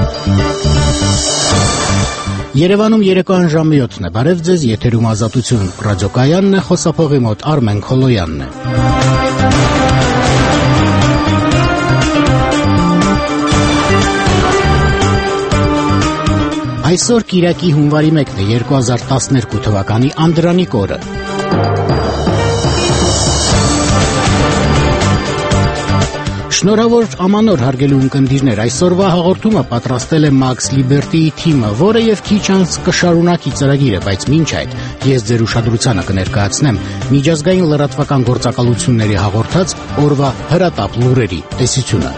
Երևանում երեկոյան ժամը 7-ն է, բարև ձեզ, եթերում Ազատություն ռադիոկայանն է, խոսափողի մոտ Արմեն Քոլոյանն է։ Այսօր կիրակի հունվարի 1-ն է, 2012 թվականի Անդրանիկ օրը։ Շնորհավոր ամանոր հարգելի ունկնդիրներ, այսօրվա հաղորդումը պատրաստել է Max Liberty-ի թիմը, որը եւ քիչ անց կշարունակի ծրագիրը, բայց մինչ այդ ես ձեր ուշադրությանը կներկայացնեմ միջազգային լրատվական գործակալությունների հաղորդած օրվա հրատապ լուրերի տեսությունը։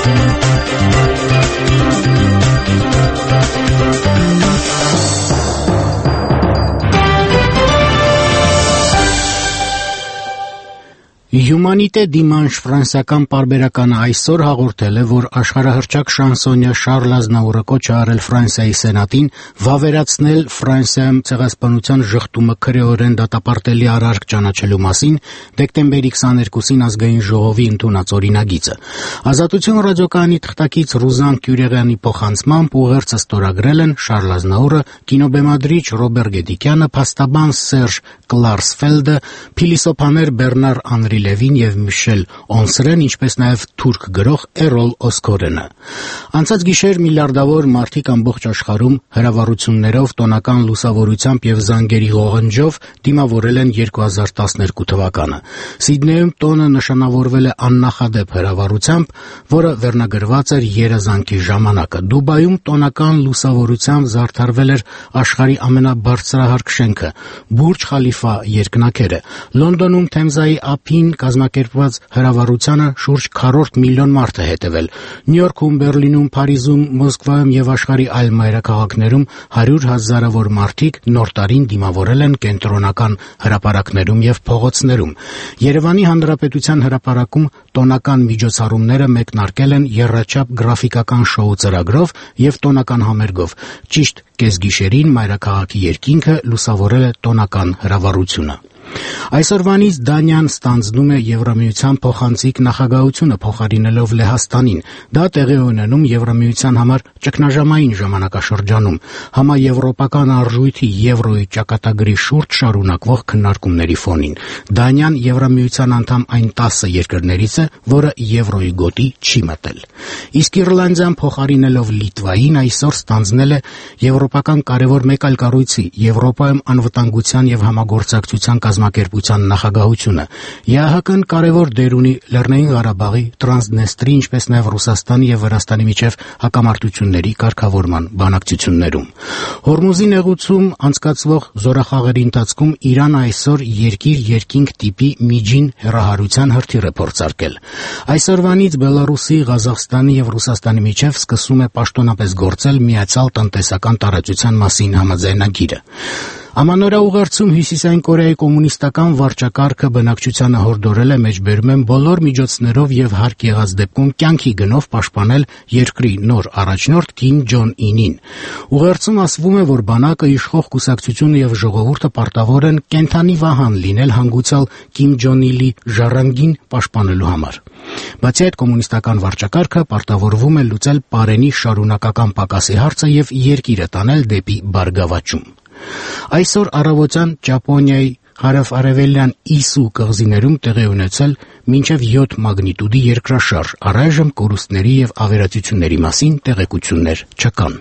Humanité Dimanche ֆրանսիական պարբերականը այսօր հաղորդել է, որ աշխարհահռչակ շանսոնյա Շարլ Ազնավուրը կոչ է արել Ֆրանսիայի սենատին վավերացնել Ֆրանսիայում ցեղասպանության ժխտումը քրեորեն դատապարտելի արարք ճանաչելու մասին դեկտեմբերի 22-ին ազգային ժողովի ընդունած օրինագիծը։ Ազատություն ռադիոկայանի թղթակից Ռուզան Կյուրեղյանի փոխանցմամբ ուղերձը ստորագրել են Շարլ Ազնավուրը, կինոբեմադրիչ Ռոբեր Գեդիկյանը, փաստաբան Սերժ Կլարսֆելդը, փիլիսոփաներ Բեռնար Անրի Լևին եւ Միշել Օնսրեն, ինչպես նաեւ թուրք գրող Էրոլ Օսկորենը։ Անցած գիշեր միլիարդավոր մարդիկ ամբողջ աշխարհում հրավառություններով, տոնական լուսավորությամբ եւ զանգերի ղողնջով դիմավորել են 2012 թվականը։ Սիդնեյում տոնը նշանավորվել է աննախադեպ հրավառությամբ, որը վերնագրված էր երազանքի ժամանակը։ Դուբայում տոնական լուսավորությամբ զարդարվել էր աշխարհի ամենաբարձրահարկ շենքը՝ Բուրջ Խալիֆա երկնաքերը։ Լոնդոնում Թեմզայի ափին կազմակերպված հրավառությանը շուրջ 4 միլիոն մարդ է հետևել։ Նյու Յորքում, Բերլինում, Փարիզում, Մոսկվայում եւ աշխարհի այլ մայրաքաղաքներում 100,000-ավոր մարդիկ նոր տարին դիմավորել են կենտրոնական հրապարակներում եւ փողոցներում։ Երևանի Հանրապետության հրապարակում տոնական միջոցառումները մեկնարկել են եռաչափ գրաֆիկական շոու ծրագրով եւ տոնական համերգով։ Ճիշտ կեսգիշերին մայրաքաղաքի երկինքը լուսավորել է տոնական հրավառությունը։ Այսօրվանից Դանիան ստանձնում է Եվրամիության փոխանցիկ նախագահությունը փոխարինելով Լեհաստանին։ Դա տեղի ունենում Եվրամիության համար ճգնաժամային ժամանակաշրջանում, համաեվրոպական արժույթի եվրոյի ճակատագրի շուրջ շարունակվող քննարկումների ֆոնին։ Դանիան Եվրամիության անդամ այն 10 երկրներից է, որը եվրոյի գոտի չի մտել։ Իսկ Իռլանդիան փոխարինելով Լիտվային այսօր ստանձնել է եվրոպական կարևոր մեկ այլ կառույցի՝ Եվրոպայում անվտանգության եւ համագործակցության կազմակերպության նախագահությունը։ ԵԱՀԿ-ն կարևոր դեր ունի Լեռնային Ղարաբաղի, Տրանսնեստրի, ինչպես նաև Ռուսաստանի եւ Վրաստանի միջև հակամարտությունների կարգավորման բանակցություններում։ Հորմուզի նեղուցում անցկացվող զորախաղերի ընթացքում Իրանը այսօր երկիր-երկինք տիպի միջին հեռահարության հրթիռ է փորձարկել։ Այսօրվանից Բելարուսի, Ղազախստանի եւ Ռուսաստանի միջև սկսում է պաշտոնապես գործել Միացյալ տնտեսական տարածության մասին համաձայնագիրը։ Ամանորաուղերձում Հյուսիսային Կորեայի կոմունիստական վարչակարգը բնակչությանը հորդորել է մեջբերում են բոլոր միջոցներով եւ հարկ եղած դեպքում կյանքի գնով պաշտպանել երկրի նոր առաջնորդ Կիմ Ջոն Ինին։ Ուղերձում ասվում է, որ բանակը, իշխող կուսակցությունը եւ ժողովուրդը պարտավոր են կենթանի վահան լինել հանգուցալ Կիմ Ջոն Իլի ժառանգին պաշտպանելու համար։ Բացի այդ, կոմունիստական վարչակարգը պարտավորվում է լուծել Պարենի շարունակական պակասի հարցը եւ երկիրը տանել դեպի բարգավաճում։ Այսօր առավոտյան Ճապոնիայի հարավ-արևելյան Իսու կղզիներում տեղի ունեցել մինչև 7 մագնիտուդի երկրաշարժ, առայժմ կորուստների եւ ավերածությունների մասին տեղեկություններ չկան։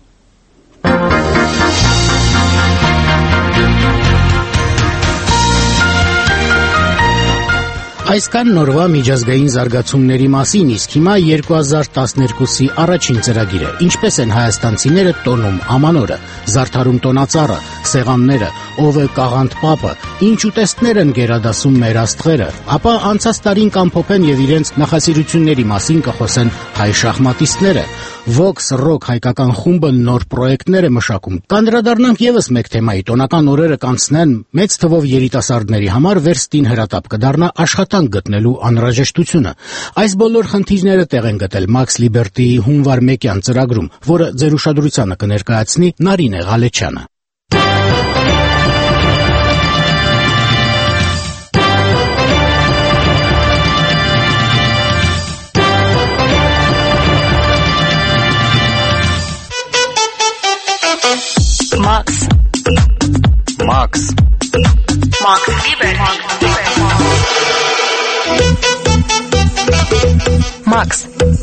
Այսքան նորվա միջազգային զարգացումների մասին, իսկ հիմա 2012-ի առաջին ծրագիրը։ Ինչպես են հայաստանցիները տոնում ամանորը, զարդարում տոնածառը, սեղանները, ով է կաղանդ պապը, ինչ ուտեստներ են գերադասում մեր աստղերը, ապա անցած տարին կամփոփեն եւ իրենց նախասիրությունների մասին կխոսեն հայ շախմատիստները։ Vox Rock հայկական խումբը նոր պրոյեկտներ է մշակում։ Կանդրադառնանք եւս մեկ թեմայի՝ տոնական օրերը կանցնեն մեծ թվով երիտասարդների համար վերստին հրատապ կդառնա աշխատանք գտնելու անհրաժեշտությունը։ Այս բոլոր խնդիրները տեղ են գտել Max Liberty-ի հունվար 1-յան ծրագրում, որը ձեր ուշադրությանը կներկայացնի Նարինե Ղալեչյանը։ Max Liberty Max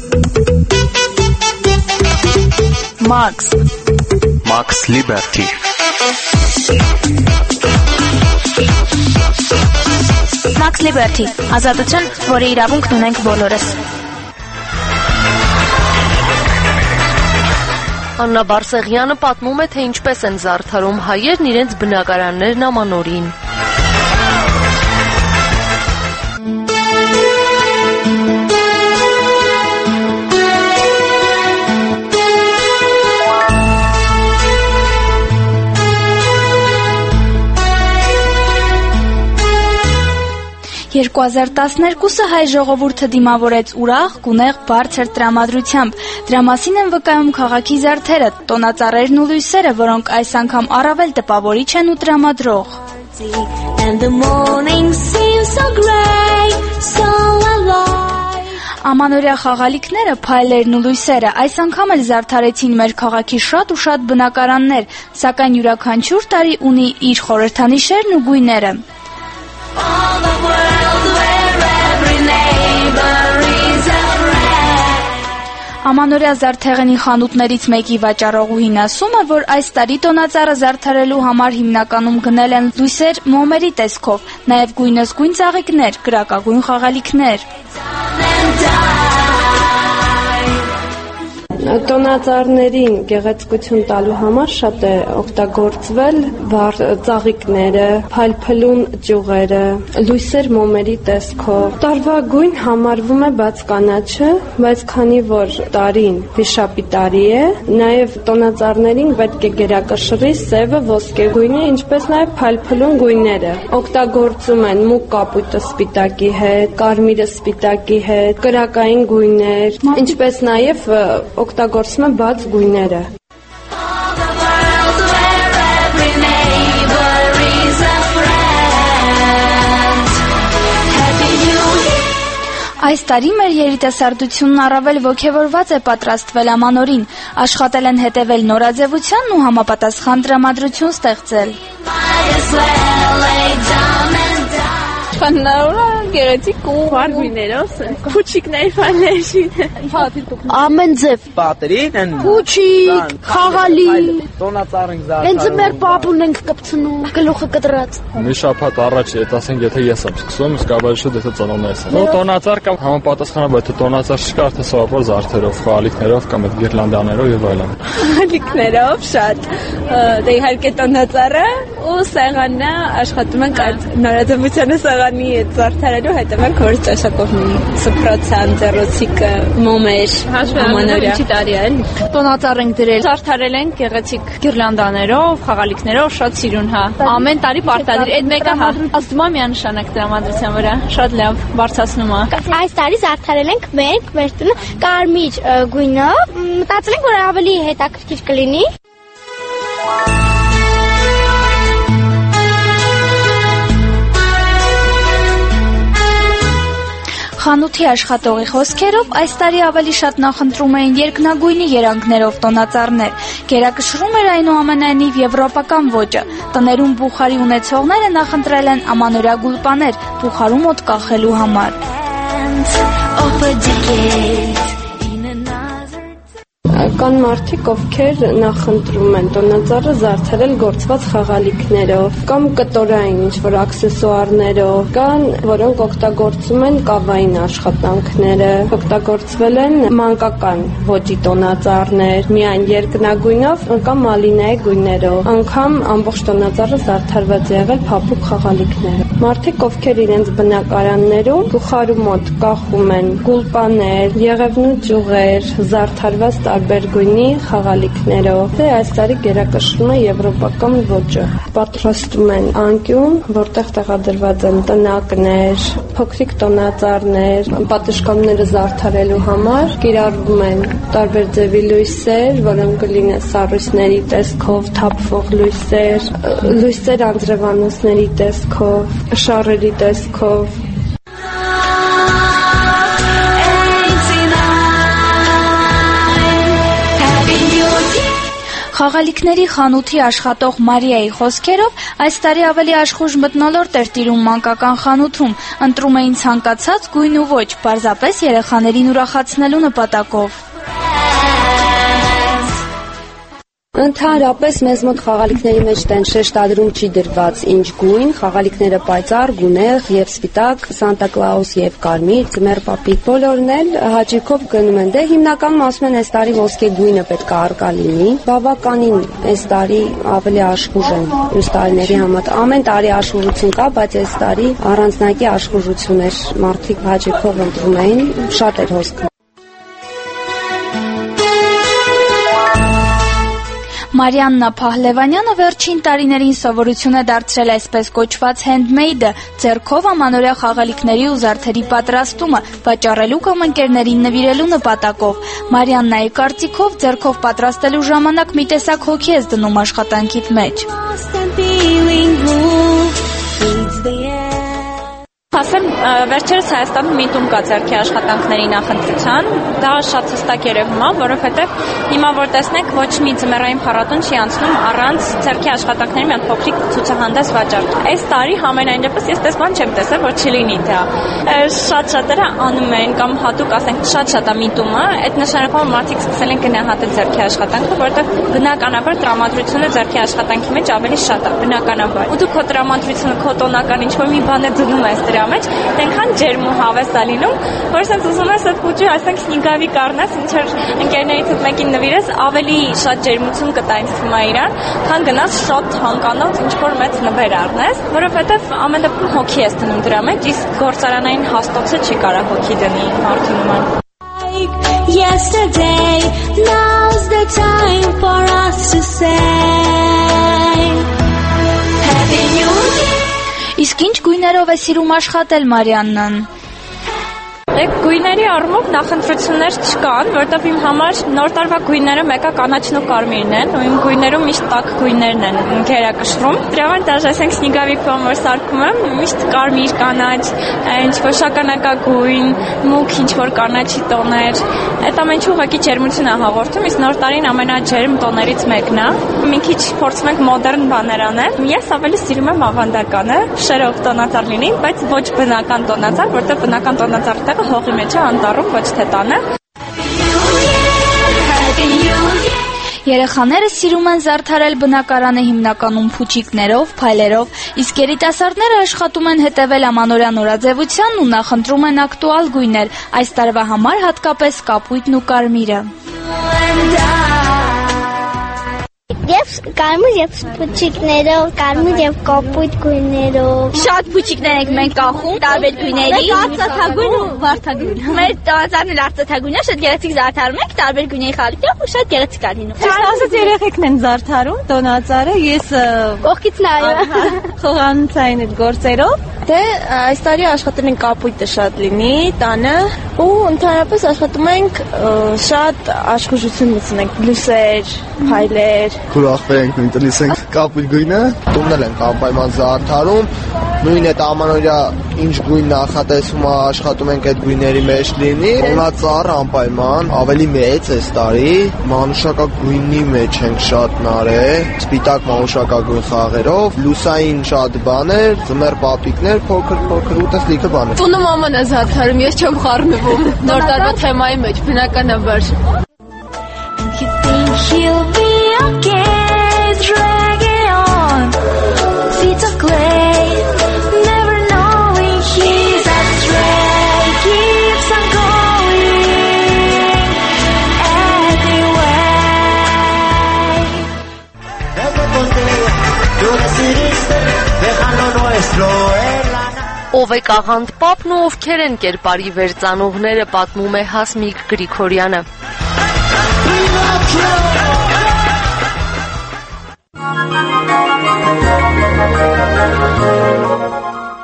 Liberty Max Liberty ազատություն, որի իրավունքն ունենք բոլորս։ Աննա Բարսեղյանը պատմում է, թե ինչպես են զարդարում հայերն իրենց բնակարաններն ամանորին։ «2012-ը հայ ժողովուրդը դիմավորեց ուրախ, գունեղ, բարձր տրամադրությամբ։ Դրա մասին են վկայում քաղաքի զարդերը, տոնածառերն ու լույսերը, որոնք այս անգամ առավել տպավորիչ են ու տրամադրող։ Ամանորյա խաղալիքները, փայլերն ու լույսերը այս անգամ էլ զարդարեցին մեր քաղաքի շատ ու շատ բնակարաններ, սակայն յուրաքանչյուր տարի ունի իր խորհրդանիշերն ու գույները։ Ամանորյա զարդեղենի խանութներից մեկի վաճառողուհին ասում է, որ այս տարի տոնածառը զարդարելու համար հիմնականում գնել են լույսեր մոմերի տեսքով, նաև գույնզգույն ծաղիկներ, կրակագույն խաղալիքներ։ Տոնածառներին գեղեցկություն տալու համար շատ է օգտագործվել վառ ծաղիկները, փայլփլուն ճյուղերը, լույսեր մոմերի տեսքով։ Տարվա գույն համարվում է բաց կանաչը, բայց քանի որ տարին վիշապի տարի է, նաև տոնածառներին պետք է գերակշռի սևը, ոսկեգույնը, ինչպես նաև փայլփլուն գույները։ Օգտագործում են մուգ կապույտը սպիտակի հետ, կարմիրը սպիտակի հետ, կրակային գույներ, ինչպես նաև օգտագործում է բաց գույները։ Այս տարի մեր երիտասարդությունն առավել ոգևորված է պատրաստվել ամանորին, աշխատել են հետևել նորաձևությանն ու համապատասխան տրամադրություն ստեղծել։ Խաննարոն գեղեցիկ ու վարգույներով փուչիկներ ֆանեշին ամեն ձև պատերին են փուչիկ խաղալի տոնածառին հենց մեր պապուն ենք կպցնում գլուխը կտրած մի շաբաթ առաջ ասենք եթե ես եմ սկսում իսկ ավելի շուտ եթե ծնողներս են տոնածառ կամ համապատասխանաբար թե տոնածառ չկա թե սովորաբար զարդերով խաղալիքներով կամ այդ գիրլանդաներով եւ այլն խաղալիքներով շատ դե իհարկե տոնածառը ու սեղանը աշխատում ենք այդ նորաձևությանը սեղանի հետ զարդարելու հետևենք որ ճաշակովնի սպրոցան ձեռոցիկը մոմեր ամանորյա ինչի տարի է տոնածառ ենք դրել զարդարել ենք գեղեցիկ գիրլանդաներով խաղալիքներով շատ սիրուն հա ամեն տարի պարտադիր այդ մեկը հա ազդում է միանշանակ տրամադրության վրա շատ լավ բարձրացնում է այս տարի զարդարել ենք մեր տունը կարմիր գույնով մտածել ենք որ ավելի հետաքրքիր կլինի Խանութի աշխատողի խոսքերով այս տարի ավելի շատ նախընտրում էին երկնագույնի երանգներով տոնածառներ։ Գերակշռում էր այնուամենայնիվ եվրոպական ոճը։ Տներում բուխարի ունեցողները նախընտրել են ամանորյա գուլպաներ բուխարու մոտ կախելու համար։ Կան մարդիկ, ովքեր նախընտրում են տոնածառը զարդարել գործված խաղալիքներով կամ կտորային ինչ-որ աքսեսուարներով, կան, որոնք օգտագործում են կավային աշխատանքները, օգտագործվել են մանկական ոճի տոնածառներ, միայն երկնագույնով կամ մալինայի գույներով, անգամ ամբողջ տոնածառը զարդարված է եղել փափուկ խաղալիքներով։ Մարդիկ, ովքեր իրենց բնակարաններում բուխարու մոտ կախում են գուլպաներ, եղևնու ճյուղեր, զարդարված տարբեր գույնի խաղալիքներով։ Դե այս տարի գերակշռում է եվրոպական ոճը։ Պատրաստում են անկյուն, որտեղ տեղադրված են տնակներ, փոքրիկ տոնածառներ, պատշգամբները զարդարելու համար կիրառվում են տարբեր ձևի լույսեր, որոնք կլինեն սառույցների տեսքով, թափվող լույսեր անձրևանոցների տեսքով, շառերի տեսքով։ Խաղալիքների խանութի աշխատող Մարիայի խոսքերով այս տարի ավելի աշխուժ մթնոլորտ էր տիրում մանկական խանութում, ընտրում էին ցանկացած գույն ու ոչ, պարզապես երեխաներին ուրախացնելու նպատակով։ Ընդհանրապես մեզ մոտ խաղալիքների մեջ տեն շեշտադրում չի դրված ինչ գույն, խաղալիքները պայծառ, գունեղ եւ սպիտակ, Սանտա Կլաուս եւ կարմիր, ձմեռ պապիկ, բոլորն էլ հաճույքով գնում են։ Դե հիմնականում ասում են այս տարի ոսկե գույնը պետք է առկա լինի։ Բավականին այս տարի ավելի աշխուժ են մյուս տարիների համեմատ։ Ամեն տարի աշխուժություն կա, բայց այս տարի առանձնակի աշխուժություն էր։ Մարդիկ հաճույքով ընտրում էին, շատ էր հոսք։ Մարիաննա Փահլևանյանը վերջին տարիներին սովորություն է դարձրել այսպես կոչված handmade-ը, ձեռքով ամանորյա խաղալիքների ու զարդերի պատրաստումը, վաճառելու կամ ընկերներին նվիրելու նպատակով։ Մարիաննայի կարծիքով ձեռքով պատրաստելու ժամանակ մի տեսակ հոգի ես դնում աշխատանքիդ մեջ։ Ասեմ, վերջերս Հայաստանում միտում կա ձեռքի աշխատանքների նախընտրության, դա շատ հստակ երևում է, որովհետև հիմա որ տեսնեք, ոչ մի ձմեռային փառատոն չի անցնում առանց ձեռքի աշխատանքների մի փոքրիկ ցուցահանդես վաճառքի։ Այս տարի համենայն դեպս ես բան չեմ տեսել, որ չլինի դա։ Շատ-շատերը անում են կամ հատուկ ասենք շատ-շատ է միտումը, այդ նշանակում է մարդիկ սկսել են գնահատել ձեռքի աշխատանքը, որովհետև բնականաբար տրամադրությունը ձեռքի աշխատանքի մեջ ավելի շատ է, բնականաբար։ Ու դու քո տրամադրությունը, քո տոնական ինչ-որ մի բան է դնում ես դրա մեջ, այնքան ջերմ ու հավես է լինում, որ ասենք ուզում ես այդ փուճի, ասենք սնիգավի կառնես, ինչ որ ընկերներից հետ մեկին նվիրես, ավելի շատ ջերմություն կտա ինձ թվում է իրան, քան գնաս շատ թանկանոց ինչ որ մեծ նվեր առնես, որովհետև ամեն դեպքում հոգի ես դնում դրա մեջ, իսկ գործարանային հաստոցը չի կարող հոգի դնի մարդու նման։ Yesterday, now's the time for us to say Happy New Year. Իսկ ինչ գույներով է սիրում աշխատել Մարիաննան։ Գույների առումով նախընտրություններ չկան, որովհետև իմ համար նոր տարվա գույները մեկը կանաչն ու կարմիրն են, ու իմ գույներում միշտ տաք գույներն են գերակշռում։ Դրա համար դաժե ասենք սնիգավի որ սարքում եմ, միշտ կարմիր, կանաչ, ինչ-որ շագանակագույն, մուգ ինչ-որ կանաչի տոներ։ Այդ ամենը ուղղակի ջերմություն է հաղորդում, իսկ նոր տարին ամենաջերմ տոներից մեկն է։ Մի քիչ փորձում ենք մոդեռն բաներ անել։ Ես ավելի սիրում եմ ավանդականը, շերով տոնածառ լինի, բայց ոչ բնական տոնածառ, որտեղ բնական տոնածառը հողի մեջ է անտառում, ոչ թե տանը։ Երեխաները սիրում են զարդարել բնակարանը հիմնականում փուչիկներով, փայլերով, իսկ երիտասարդները աշխատում են հետևել ամանորյա նորաձևությանն ու նախընտրում են ակտուալ գույներ, այս տարվա համար հատկապես կապույտն ու կարմիրը։ Ես կարմիր եւ փուչիկներով, կարմիր եւ կապույտ գույներով։ Շատ փուչիկներ ենք մենք կախում, տարբեր գույների։ Արծաթագույն ու վարդագույն։ Մեր տոնածառն էլ արծաթագույնն է, շատ գեղեցիկ զարդարում ենք, տարբեր գույների խալիքներով ու շատ գեղեցիկ է լինում։ Ասած երեխեքն են զարդարում տոնածառը, ես կողքից նայում խոհանոցային այդ գործերով։ Դե այս տարի աշխատել ենք կապույտը շատ լինի, տանը ու ընդհանրապես աշխատում ենք շատ աշխուժություն մտցնենք, լույսեր, փայլեր։ Ուրախվել ենք նույն տնից ենք կապույտ գույնը, տունն ենք անպայման զարդարում, նույն այդ ամանորյա ինչ գույն նախատեսում աշխատում ենք այդ գույների մեջ լինի, տոնածառ անպայման, ավելի մեծ այս տարի, մանուշակագույնի մեջ ենք շատ նարել, սպիտակ մանուշակագույն խաղերով, լուսային շատ բաներ, ձմեռ պապիկներ, փոքր ուտես լիքը բաներ։ Տունը մաման է զարդարում, ես չեմ խառնվում, նոր տարվա թեմայի մեջ, բնականաբար։ He'll be okay, drag it on, feet of clay, never knowing he's astray, keeps on going anyway. Ով է Կաղանդ պապն ու ովքեր են կերպարի վերծանողները, պատմում է Հասմիկ Գրիգորյանը։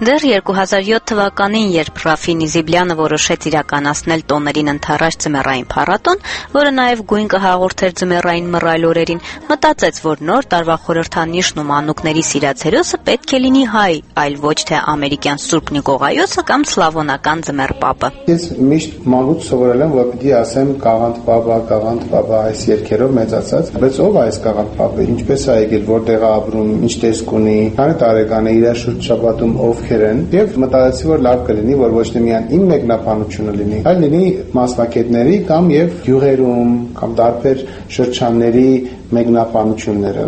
Դեռ 2007 թվականին, երբ Ռաֆի Նիզիբլյանը որոշեց իրականացնել տոներին ընդառաջ ձմեռային փառատոն, որը նաև գույն կհաղորդեր ձմեռային մռայլ օրերին, մտածեց, որ նոր տարվա խորհրդանիշն ու մանուկների սիրած պետք է լինի հայ, այլ ոչ թե ամերիկյան Սուրբ Նիկողայոսը կամ սլավոնական ձմեռ պապը։ Ես միշտ մանուկ սովորել եմ, որ պիտի ասեմ Կաղանդ պապա այս երգերով մեծացած, բայց ով է այս Կաղանդ պապը, ինչպես է եկել, որտեղ է ապրում, ինչ տեսք ունի, քանի տարեկան է, իր շուրջ շաբաթում ովքեր են, եւ մտածեցի, որ լավ կլինի, որ ոչ թե միայն իմ մեկնաբանությունը լինի, այլ լինի մասնակիցների կամ եւ գյուղերում կամ տարբեր շրջանների մեկնաբանությունները։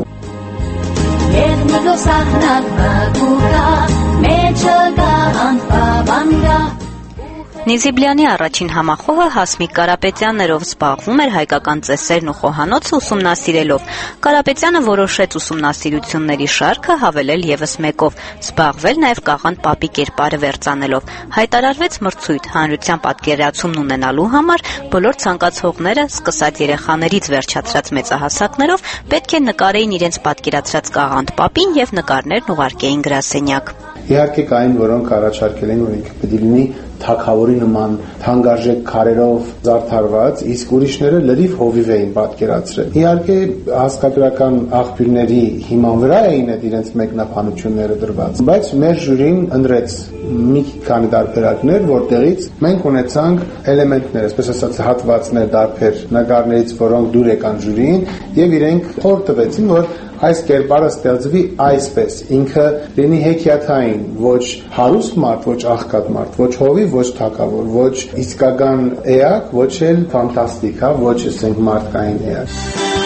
Նիզիբլյանի առաջին համախոհը Հասմիկ Կարապետյանն էր, ով զբաղվում էր հայկական ծեսերն ու խոհանոցը ուսումնասիրելով։ Կարապետյանը որոշեց ուսումնասիրությունների շարքը հավելել եւս մեկով, զբաղվել նաեւ Կաղանդ պապի կերպարը վերծանելով։ Հայտարարվեց մրցույթ հանրության պատկերացումն ունենալու համար, բոլոր ցանկացողները, սկսած երեխաներից վերջացրած մեծահասակներով, պետք է նկարեին իրենց պատկերացրած Կաղանդ պապին եւ նկարներն ուղարկեին գրասենյակ։ Իհարկե կային, որոնք առաջարկել էին, որ ինքը պետք է լինի թագավորի նման թանկարժեք քարերով զարդարված, իսկ ուրիշները լրիվ հովիվ էին պատկերացրել։ Իհարկե հասկացական աղբյուրների հիման վրա էին այդ իրենց մեկնաբանությունները դրված, բայց մեր ժյուրին ընտրեց մի քանի տարբերակներ, որտեղից մենք ունեցանք էլեմենտներ, այսպես ասած հատվածներ տարբեր նկարներից, որոնք դուր եկան ժյուրիին, եւ իրենք խորհուրդ տվեցին, որ այս կերպարը ստեղծվի այսպես, ինքը լինի հեքիաթային, ոչ հարուստ մարդ, ոչ աղքատ մարդ, ոչ հովիվ, ոչ թագավոր, ոչ իսկական էակ, ոչ էլ ֆանտաստիկ, ոչ ասենք մարդկային էակ։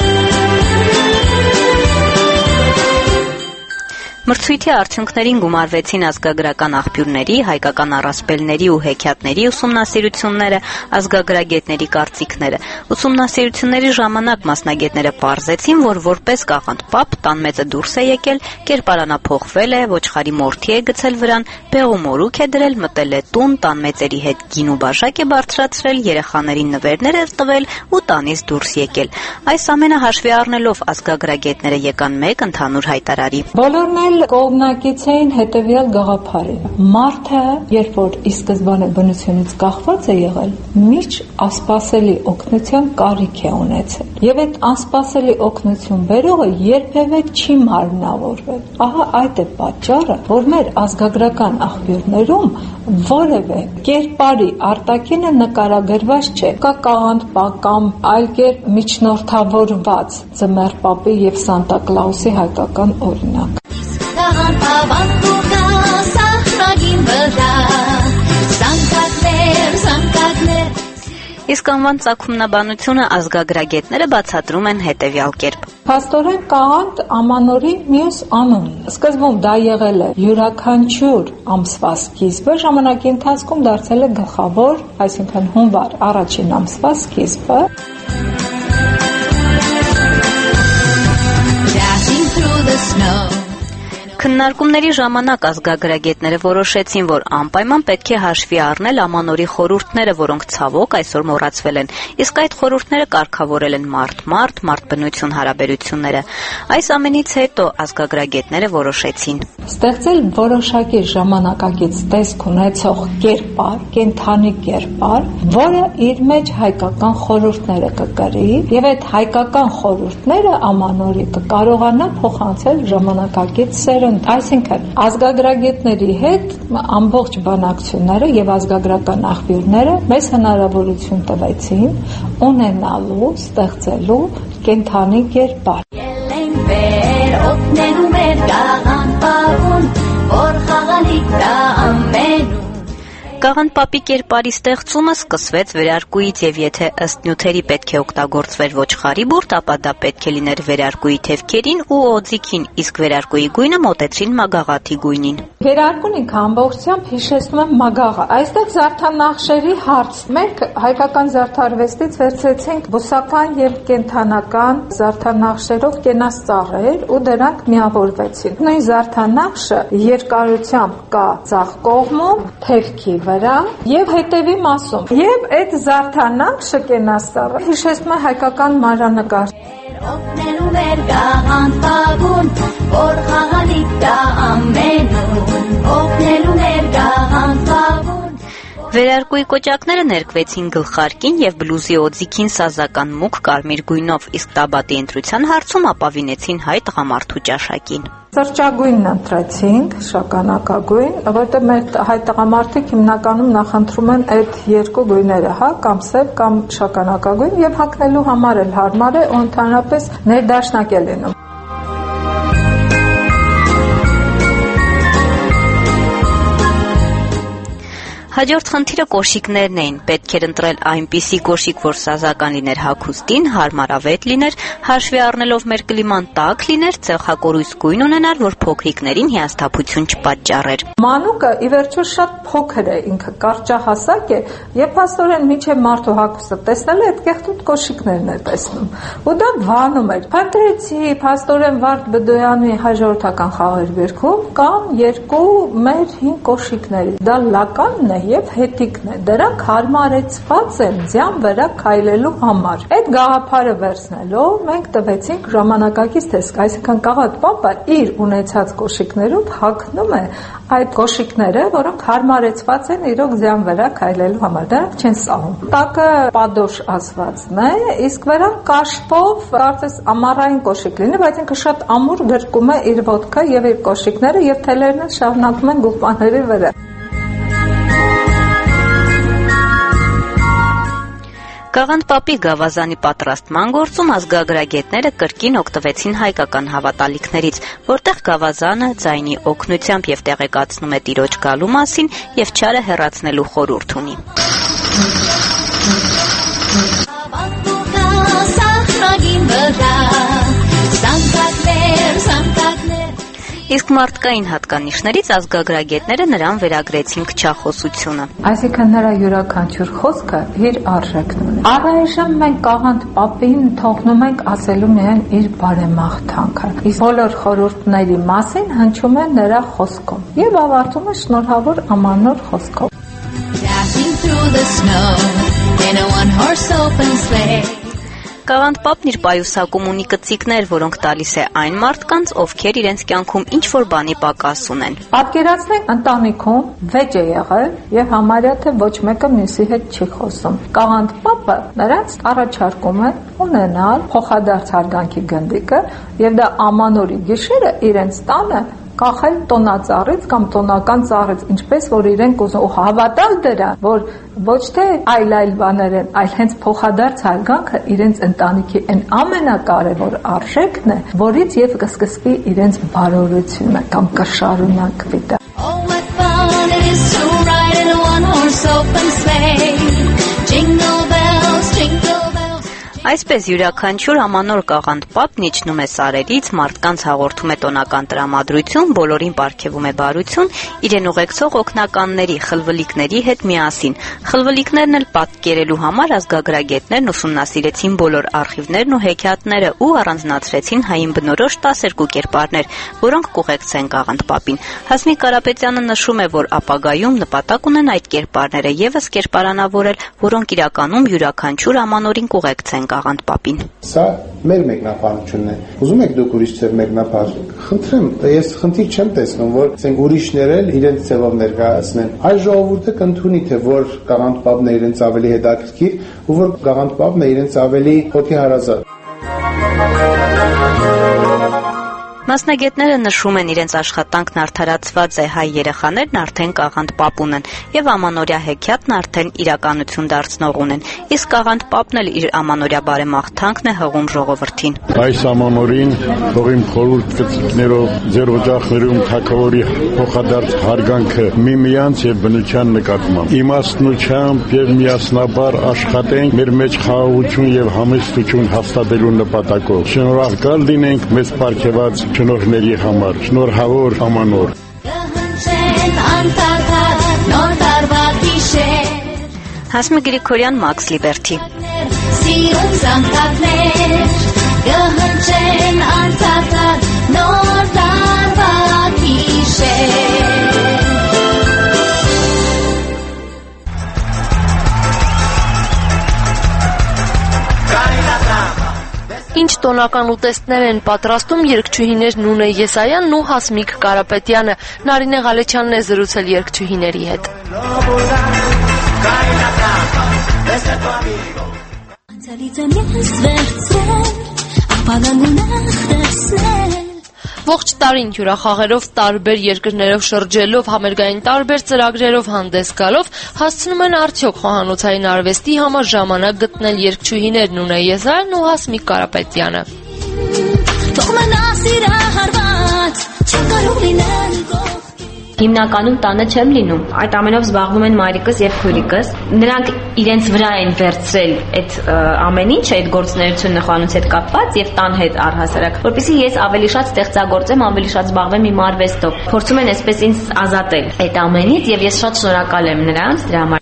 Մրցույթի արդյունքներին գումարվեցին ազգագրական աղբյուրների, հայկական առասպելների ու հեքիաթների ուսումնասիրությունները, ազգագրագետների կարծիքները։ Ուսումնասիրությունների ժամանակ մասնագետները պարզեցին, որ որպես Կաղանդ պապ տան մեծը դուրս է եկել, կերպարանափոխվել է, ոչխարի մորթի է գցել վրան, բեղու մորուք է դրել, մտել է տուն, տան մեծերի հետ գին ու բաժակ է բարձրացրել, երեխաներին նվերներ է տվել ու տանից դուրս եկել։ Այս ամենը հաշվի առնելով ազգագրագետները եկան մեկ ընդհանուր հայտարարի։ Բոլորն կողմնակից էին հետևյալ գաղափարին։ Մարդը, երբ որ ի սկզբանե բնությունից կախված է եղել, միշտ ասպասելի օգնության կարիք է ունեցել։ Եվ այդ անսպասելի օգնություն բերողը երբևէ չի մարմնավորվել։ Ահա այդ է պատճառը, որ մեր ազգագրական աղբյուրներում որևէ կերպարի արտաքինը նկարագրված չէ։ Կա Կաղանդ պապ կամ այլ կերպ միջնորդավորված Ձմեռ պապի եւ Սանտա Կլաուսի հայկական օրինակ։ Իսկ անվան ծագումնաբանությունը ազգագրագետները բացատրում են հետևյալ կերպ։ Փաստորեն Կաղանդ ամանորի մյուս անունն է։ Սկզբում դա եղել է յուրաքանչյուր ամսվա սկիզբը, ժամանակի ընթացքում դարձել է գլխավոր, այսինքն հունվար առաջին ամսվա սկիզբը։ Քննարկումների ժամանակ ազգագրագետները որոշեցին, որ անպայման պետք է հաշվի առնել ամանորի խորհուրդները, որոնք ցավոք այսօր մոռացվել են, իսկ այդ խորհուրդները կարգավորել են մարդ-բնություն հարաբերությունները։ Այս ամենից հետո ազգագրագետները որոշեցին ստեղծել որոշակի ժամանակակից տեսք ունեցող կերպար, կենդանի կերպար, որը իր մեջ հայկական խորհուրդները կկրի, եւ այդ հայկական խորհուրդները ամանորի կկարողանա փոխանցել ժամանակակից սերունդ։ Այսինքն ազգագրագետների հետ ամբողջ բանակցությունները եւ ազգագրական աղբյուրները մեզ հնարավորություն տվեցին ունենալու, ստեղծելու կենդանի կերպար։ Կաղանդ պապի կերպարի ստեղծումը սկսվեց վերարկուից եւ եթե ըստ նյութերի պետք է օգտագործվեր ոչխարի բուրդ, ապա դա պետք է լիներ վերարկուի թևքերին ու օձիքին, իսկ վերարկուի գույնը մոտեցրին մագաղաթի գույնին։ Վերարկուն ինքը ամբողջությամբ հիշեցնում է մագաղը։ Այստեղ զարդանախշերի հարց։ Մենք հայկական զարդարվեստից վերցրեցինք բուսական եւ կենդանական զարդանախշերով կենասծառեր ու դրանք միավորվեցին։ Նույն զարդանախշը երկարությամբ կա ձախ կողմում, թևքի վրա եւ հետևի մասում։ Եվ այդ զարդանախշը կենասծառը հիշեցնում է հայկական մանրանկար։ Օգնելու մեր Կաղանդ պապուն, որ խաղալիք դա ամենուն։ օգնելու ներգաղանդ բավուն Վերարկուի կոճակները ներկվեցին գլխարկին եւ բլուզի օձիքին սազական մուգ կարմիր գույնով, իսկ տաբատի ընտրության հարցում ապավինեցին հայ տղամարդու ճաշակին։ Սրճագույնն ընտրեցինք, շագանակագույն, որտեղ մեր հայ տղամարդիկ հիմնականում նախընտրում են այդ երկու գույները, կամ սև, կամ շագանակագույն, եւ հագնելու համար էլ հարմար է ու ընդհանրապես ներդաշնակ է լինում։ Հաջորդ խնդիրը կոշիկներն էին, պետք էր ընտրել այնպիսի կոշիկ, որ սազական լիներ հագուստին, հարմարավետ լիներ, հաշվի առնելով մեր կլիման տաք լիներ, ծխակորույս գույն ունենար, որ փոքրիկներին հիասթափություն չպատճառեր։ Մանուկը ի վերջո շատ փոքր է, ինքը կարճահասակ է, եւ փաստորեն միջև մարդու հագուստը տեսնել է, այդ կեղտուտ կոշիկներն է տեսնում։ Ու դա վանում էր։ Փնտրեցի փաստորեն Վարդ Բդոյանի հաջորդական խաղեր վերքում կամ երկու մեր հին կոշիկների։ Դա լականն է եւ հետիկն է։ Դրանք հարմարեցված են ձյան վրա քայլելու համար։ Այդ գաղափարը վերցնելով մենք տվեցինք ժամանակակից տեսք, այսինքն Կաղանդ պապը իր ունեցած կոշիկներով հագնում է այդ կոշիկները, որոնք հարմարեցված են իրոք ձյան վրա քայլելու համար։ Դրանք չեն սահում։ Տակը պադոշ ասվածն է, իսկ վրան կաշվով կարծես ամառային կոշիկ լինի, բայց ինքը շատ ամուր գրկում է իր ոտքը եւ իր կոշիկները եւ թելերն շարունակում են գուլպաների վրա։ Կաղանդ պապի գավազանի պատրաստման գործում ազգագրագետները կրկին օգտվեցին հայկական հավատալիքներից, որտեղ գավազանը ձայնի օգնությամբ եւ տեղեկացնում է տիրոջ գալու մասին եւ չարը հեռացնելու խորհուրդ ունի։ Իսկ մարդկային հատկանիշներից ազգագրագետները նրան վերագրեցին քչախոսությունը։ Այսինքն նրա յուրաքանչյուր խոսքը իր արժեքն ունի։ Առայժմ մենք Կաղանդ պապին թողնում ենք ասելու միայն իր բարեմաղթանքը։ Իսկ բոլոր խորհուրդների մասին հնչում է նրա խոսքում եւ ավարտում է շնորհավոր ամանոր խոսքով։ Կաղանդ պապն իր պայուսակում ունի կծիկներ, որոնք տալիս է այն մարդկանց, ովքեր իրենց կյանքում ինչ-որ բանի պակաս ունեն։ Պատկերացնենք ընտանիքում վեճ է եղել եւ համարյա թե ոչ մեկը մյուսի հետ չի խոսում։ Կաղանդ պապը նրանց առաջարկում է ունենալ փոխադարձ հարգանքի գնդիկը եւ դա ամանորի գիշերը իրենց տանը կախել տոնածառից կամ տոնական ծառից, ինչպես որ իրենք ուզում ու հավատալ դրան, որ ոչ թե այլ բաներ են, այլ հենց փոխադարձ հարգանքը իրենց ընտանիքի այն ամենակարևոր արժեքն է, որից եւ կսկսվի իրենց բարօրությունը կամ կշարունակվի դա։ Այսպես յուրաքանչյուր ամանոր Կաղանդ պապն իջնում է սարերից, մարդկանց հաղորդում է տոնական տրամադրություն, բոլորին պարգևում է բարություն, իրեն ուղեկցող օգնականների, խլվլիկների հետ միասին։ Խլվլիկներն էլ պատկերելու համար ազգագրագետներն ուսումնասիրեցին բոլոր արխիվներն ու հեքիաթները ու առանձնացրեցին հային բնորոշ 12 կերպարներ, որոնք կուղեկցեն Կաղանդ պապին։ Հասմիկ Կարապետյանը նշում է, որ ապագայում նպատակ ունեն այդ կերպարները եւս կերպարանավորել, որոնք իրականում յուրաքանչյուր ամանորին կուղեկցեն Կաղանդ պապին։ Սա մեր մեկնաբանությունն է։ Ուզում եք դուք ուրիշ ձև մեկնաբան։ Խնդրեմ, ես խնդիր չեմ տեսնում, որ ասենք ուրիշներ էլ իրենց ձևով ներկայացնեն։ Այս ժողովուրդը կընդունի, թե որ Կաղանդ պապն է իրենց ավելի հետաքրքիր, ու որ Կաղանդ պապն է իրենց ավելի հոգի հարազատ։ Մասնագետները նշում են, իրենց աշխատանքն արդարացված է, հայ երեխաներն արդեն Կաղանդ պապ ունեն եւ ամանորյա հեքիաթն արդեն իրականություն դարձնող ունեն, իսկ Կաղանդ պապն էլ իր ամանորյա բարեմաղթանքն է հղում ժողովրդին։ Այս ամանորին հողին խորհուրդ կծիկներով ձեր օջախներում թագավորի փոխադարձ հարգանքը միմյանց եւ բնության նկատմամբ իմաստնությամբ եւ միասնաբար աշխատենք մեր մեջ խաղաղություն եւ համեստություն հաստատելու նպատակով։ Շնորհակալ լինենք մեզ պարգևած շնորհների համար, շնորհավոր ամանոր։ Հասմիկ Գրիգորյան, Մաքս Լիբերթի։ Սիրուն զանգակներ, կհնչեն անցածած նոր տարվա գիշեր։ Ինչ տոնական ուտեստներ են պատրաստում երգչուհիներ Նունե Եսայանն ու Հասմիկ Կարապետյանը։ Նարինե Ղալեչյանն է զրուցել երգչուհիների հետ։ Ողջ տարին հյուրախաղերով, տարբեր երկրներով շրջելով, համերգային տարբեր ծրագրերով հանդես գալով հասցնում են արդյոք խոհանոցային արվեստի համար ժամանակ գտնել երգչուհիներ Նունե Եսայանն ու Հասմիկ Կարապետյանը։ Հիմնականում տանը չեմ լինում, այդ ամենով զբաղվում են մայրիկս եւ քույրիկս, նրանք իրենց վրա են վերցրել այդ ամեն ինչը, այդ գործունեությունը խոհանոցի հետ կապված եւ տան հետ առհասարակ, որպեսզի ես ավելի շատ ստեղծագործեմ, ավելի շատ զբաղվեմ իմ արվեստով։ Փորձում են այսպես ինձ ազատել այդ ամենից եւ ես շատ շնորհակալ եմ նրանց դրա համար։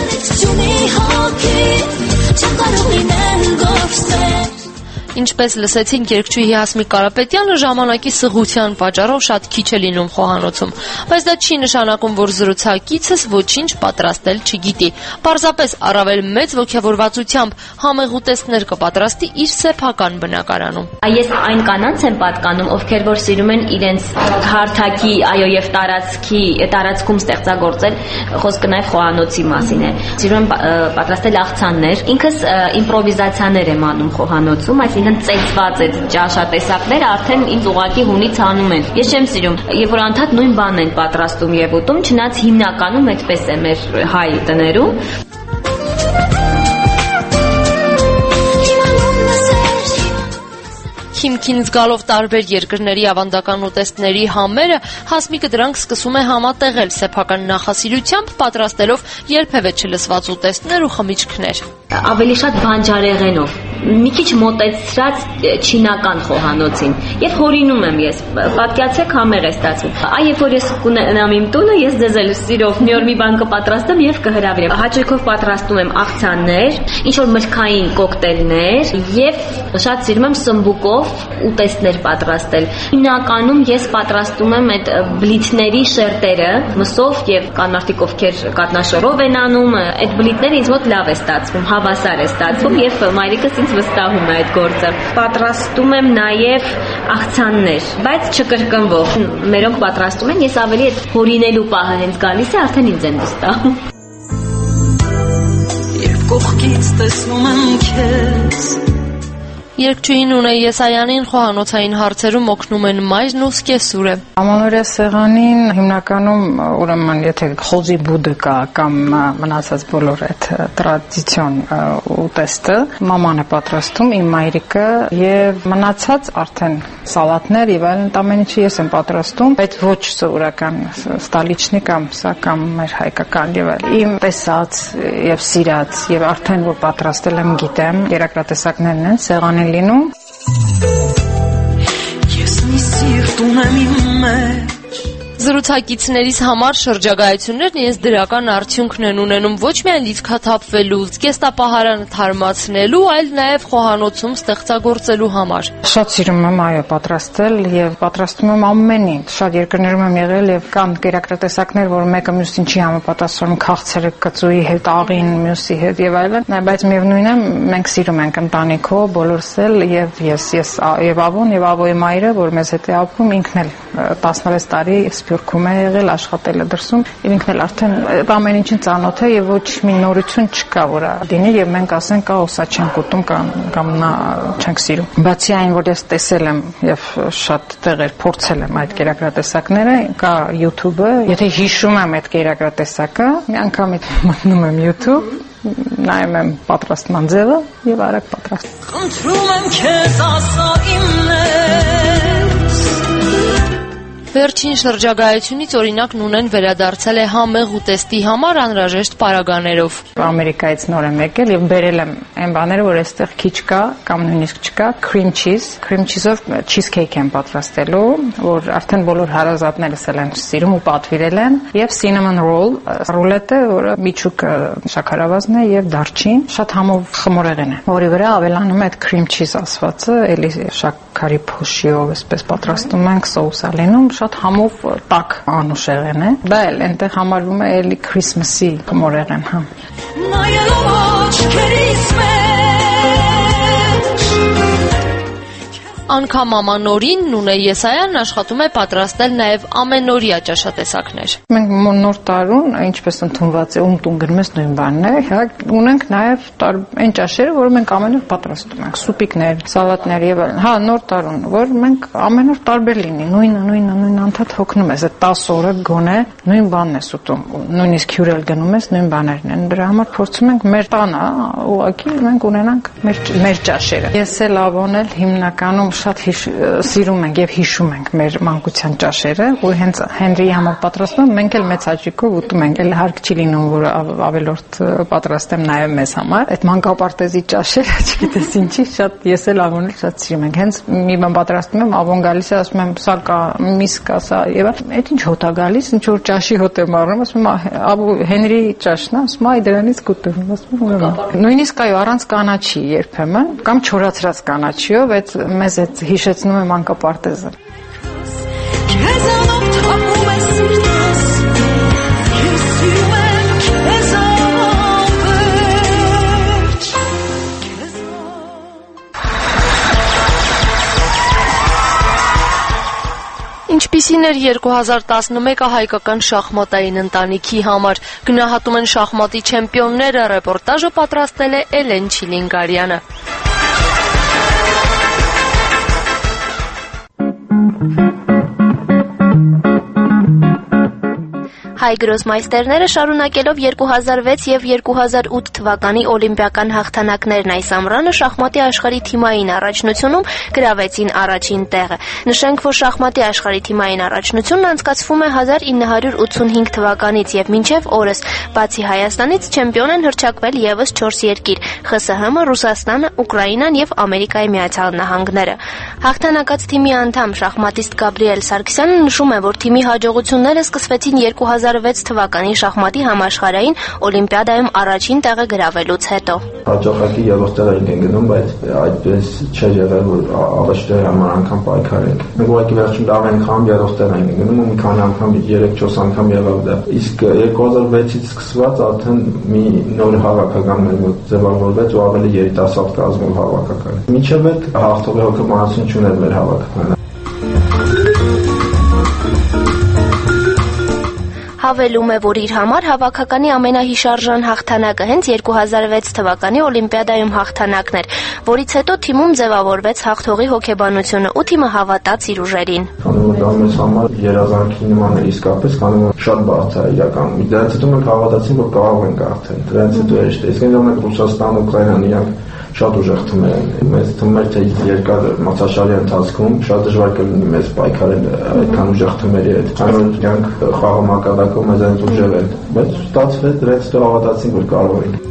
Ինչպես լսեցինք, երգչուհի Հասմիկ Կարապետյանը ժամանակի սղության պատճառով շատ քիչ է լինում խոհանոցում, բայց դա չի նշանակում, որ զրուցակիցս ոչինչ պատրաստել չգիտի։ Պարզապես առավել մեծ ոգևորվածությամբ համեղ ուտեստներ կպատրաստի իր սեփական բնակարանում։ Ես այն կանանց եմ պատկանում, ովքեր որ սիրում են իրենց հարթակի, այո, եւ տարածքում ստեղծագործել, խոսքը նաեւ խոհանոցի մասին է։ Սիրում եմ պատրաստել աղցաններ, ինքս իմպրովիզացիաներ եմ անում խոհանոցում, այսինքն ծեծված այդ ճաշատեսակները արդեն ինձ ուղղակի հունից հանում են։ Ես չեմ սիրում, եւ որ անդադ նույն բանն են պատրաստում եւ ուտում, չնայած հիմնականում այդպես է մեր հայ տներում։ Հիմքին զգալով տարբեր երկրների ավանդական ուտեստների համերը, Հասմիկը դրանք սկսում է համատեղել սեփական նախասիրությամբ, պատրաստելով երբևէ չլսված ուտեստներ ու խմիչքներ։ Ավելի շատ բանջարեղենով, մի քիչ մոտեցրած չինական խոհանոցին եւ հորինում եմ ես, պատկացեք համեղ է ստացվում։ Երբ որ ես կունենամ իմ տունը, ես ձեզ էլ սիրով մի օր մի բան կպատրաստեմ եւ կհրավիրեմ։ Հաճույքով պատրաստում եմ աղցաններ, ինչ որ մրգային կոկտեյլներ եւ շատ սիրում եմ սմբուկով ուտեստներ պատրաստել։ Հիմնականում ես պատրաստում եմ այդ բլիթների շերտերը, մսով եւ կան մարդիկ ովքեր կատնաշորով են անում, այդ բլիթները ինձ մոտ լավ է ստացվում, հավասար է ստացվում եւ մայրիկս ինձ վստահում է այդ գործը։ Պատրաստում եմ նաեւ աղցաններ, բայց չկրկնվող։ Մերոնք պատրաստում են, ես ավելի այդ հորինելու պահը հենց գալիս է, արդեն ինձ են վստահում։ Երբ կողքից տեսնում եմ քեզ Երգչուհի Նունե Եսայանին խոհանոցային հարցերում օգնում են մայրն ու սկեսուրը։ Ամանորյա սեղանին հիմնականում ուրեմն եթե խոզի բուդը կա կամ մնացած բոլոր այդ տրադիցիոն ուտեստը մաման է պատրաստում, իմ մայրիկը եւ մնացած արդեն սալատներ եւ այլն ամեն ինչը ես եմ պատրաստում, բայց ոչ սովորական ստալիչնի կամ սա կամ մեր հայկական եւ այլ։ Իմ տեսած եւ սիրած եւ արդեն որ պատրաստել եմ գիտեմ, երակրատեսակներն են սեղանի լինում։ Ես մի սիրտ ունեմ իմ մեջ Զրուցակիցներիս համար շրջագայություններն իրենց դրական արդյունքն են ունենում ոչ միայն լիցքաթափվելու, զգեստապահարանը թարմացնելու, այլ նաև խոհանոցում ստեղծագործելու համար։ Շատ սիրում եմ այո պատրաստել եւ պատրաստում եմ ամեն ինչ։ Շատ երկրներում եմ եղել եւ կան գերակրատեսակներ, որ մեկը մյուսին չի համապատասխանում, քաղցրը կծուի հետ, աղին մյուսի հետ եւ այլն, բայց միևնույնն է մենք սիրում ենք ընտանիքով բոլորս էլ եւ ես եւ ավոն եւ ավոյի մայրը, որ մեզ հետ է ապրում, ինքն էլ 16 տարի Սփյուռքում է եղել, աշխատել է դրսում, եւ ինքն էլ արդեն ամեն ինչին ծանոթ է եւ ոչ մի նորություն չկա, որ դինի եւ մենք ասենք, սա չենք ուտում կամ նա չենք սիրում։ Բացի այն, որ ես տեսել եմ եւ շատ տեղեր փորձել եմ այդ գերակրատեսակները, կա YouTube-ը, եթե հիշում եմ այդ գերակրատեսակը, մի անգամ մտնում եմ YouTube, նայում եմ պատրաստման ձևը եւ արագ պատրաստ։ Խնդրում եմ քեզ ասա իմն Վերջին շրջագայությունից օրինակ Նունեն վերադարձել է համեղ ուտեստի համար անհրաժեշտ պարագաներով։ Ամերիկայից նոր եմ եկել եւ բերել եմ այն բաները, որ այստեղ քիչ կա կամ նույնիսկ չկա, cream cheese-ով cheesecake եմ պատրաստելու, որ արդեն բոլոր հարազատներս էլ են սիրում ու պատվիրել են, եւ cinnamon roll, ռուլետը, որը միջուկ շաքարավազն է եւ դարչին, շատ համով խմորեղեն է, որի վրա ավելանում է այդ cream cheese ասվածը, էլի շաքարի փոշիով այսպես պատրաստում ենք, սոուսա լինում, շատ համով տաք անուշեղեն է, դա էլ այնտեղ համարվում է էլի Christmas-ի խմորեղեն, հա։ Անգամ ամանորին Նունե Եսայանն աշխատում է պատրաստել նաև ամենօրյա ճաշատեսակներ։ Մենք նոր տարուն, ինչպես ընդունված է, տուն գնում ես նույն բանն է, ունենք նաև այն ճաշերը, որը մենք ամեն օր պատրաստում ենք, սուպիկներ, սալատներ եւ այլն։ Նոր տարուն, որ մենք ամեն օր տարբեր լինի, նույն անդադ հոգնում ես, այդ 10 օրը գոնե նույն բանն ես ուտում, նույնիսկ հյուրել գնում ես, նույն բաներն են։ Դրա համար փորձում ենք մեր տանը, ուղղակի մենք ունենանք մեր ճաշերը։ Ես էլ ավոնել հիմնականում շատ սիրում ենք եւ հիշում ենք մեր մանկության ճաշերը, որ հենց Հենրիի համար պատրաստում մենք էլ մեծ հաճույքով ուտում ենք, էլ հարկ չի լինում, որ ավելորդ պատրաստեմ նաեւ մեզ համար։ Այդ մանկապարտեզի ճաշերը, չգիտես ինչի, շատ ես էլ ավոնել շատ սիրում ենք։ Հենց մի բան պատրաստում եմ, ավոն գալիս է, ասում եմ, սա կա, միս կա, սա եւ այդ ինչ հոտ է գալիս, ինչ որ ճաշի հոտ եմ առնում, ասում եմ, Հենրի ճաշն է, ասում եմ, դրանից կուտեմ, ասում եմ։ Նույնիսկ այո, առանց կանաչի երբեմն, կամ չորացրած կանաչիով, այդ մեզ այդ հիշեցնում է մանկապարտեզը։ Ինչպիսին էր 2011-ը հայկական շախմատային ընտանիքի համար, գնահատում են շախմատի չեմպիոնները, ռեպորտաժը պատրաստել է Էլեն Չիլինգարյանը։ Հայ գրոսմայստերները շարունակելով 2006 եւ 2008 թվականի օլիմպիական հաղթանակներն այս ամռանը շախմատի աշխարհի թիմային առաջնությունում գրավեցին առաջին տեղը։ Նշենք, որ շախմատի աշխարհի թիմային առաջնությունն անցկացվում է 1985 թվականից եւ մինչեւ օրս, բացի Հայաստանից չեմպիոն են հռչակվել եւս 4 երկիր՝ ԽՍՀՄ, Ռուսաստանը, Ուկրաինան եւ Ամերիկայի Միացյալ Նահանգները։ Հաղթանակած թիմի անդամ շախմատիստ Գաբրիել Սարգսյանը նշում է, որ թիմի հաջողությունները սկսվեցին 2006 թվականի շախմատի համաշխարհային օլիմպիադայում առաջին տեղը գրավելուց հետո։ Հաջողակի ելող տեղերին են գնում, բայց այդպես չէր եղել, որ առաջ տեղի համար անգամ պայքարենք։ Մենք ուղղակի վերջում լավ ենք խաղում, ելող տեղ ենք գնում ու մի քանի անգամ 3-4 անգամ եղավ դա։ Իսկ 2006-ից սկսված արդեն մի նոր հավաքական մեր մոտ ձևավորվեց ու ավելի երիտասարդ կազմով հավաքական։ Մինչև այդ հաղթողի հոգեբանություն չուներ մեր հավաքականը։ Հավելում է, որ իր համար հավաքականի ամենահիշարժան հաղթանակը հենց 2006 թվականի օլիմպիադայում հաղթանակն էր, որից հետո թիմում ձևավորվեց հաղթողի հոգեբանությունը ու թիմը հավատաց իր ուժերին։ Քանի որ դա մեզ համար երազանքի նման էր իսկապես, քանի որ շատ բարդ է իրականում։ Դրանից հետո մենք հավատացինք, որ կարող ենք արդեն։ Դրանից հետո էր տեսքեն մենք Ռուսաստան, Ուկրաինան իրանք շատ ուժեղ թմեր են։ Մեզ թվում էր, թե երկար մրցաշարի ընթացքում շատ դժվար կլինի մեզ պայքարել այդքան ուժեղ թմերի հետ։ Քանի որ իրանք խաղը մակարդակով մեզանից ուժեղ են, բայց ստացվեց, դրանից հետո հավատացինք, որ կարող ենք։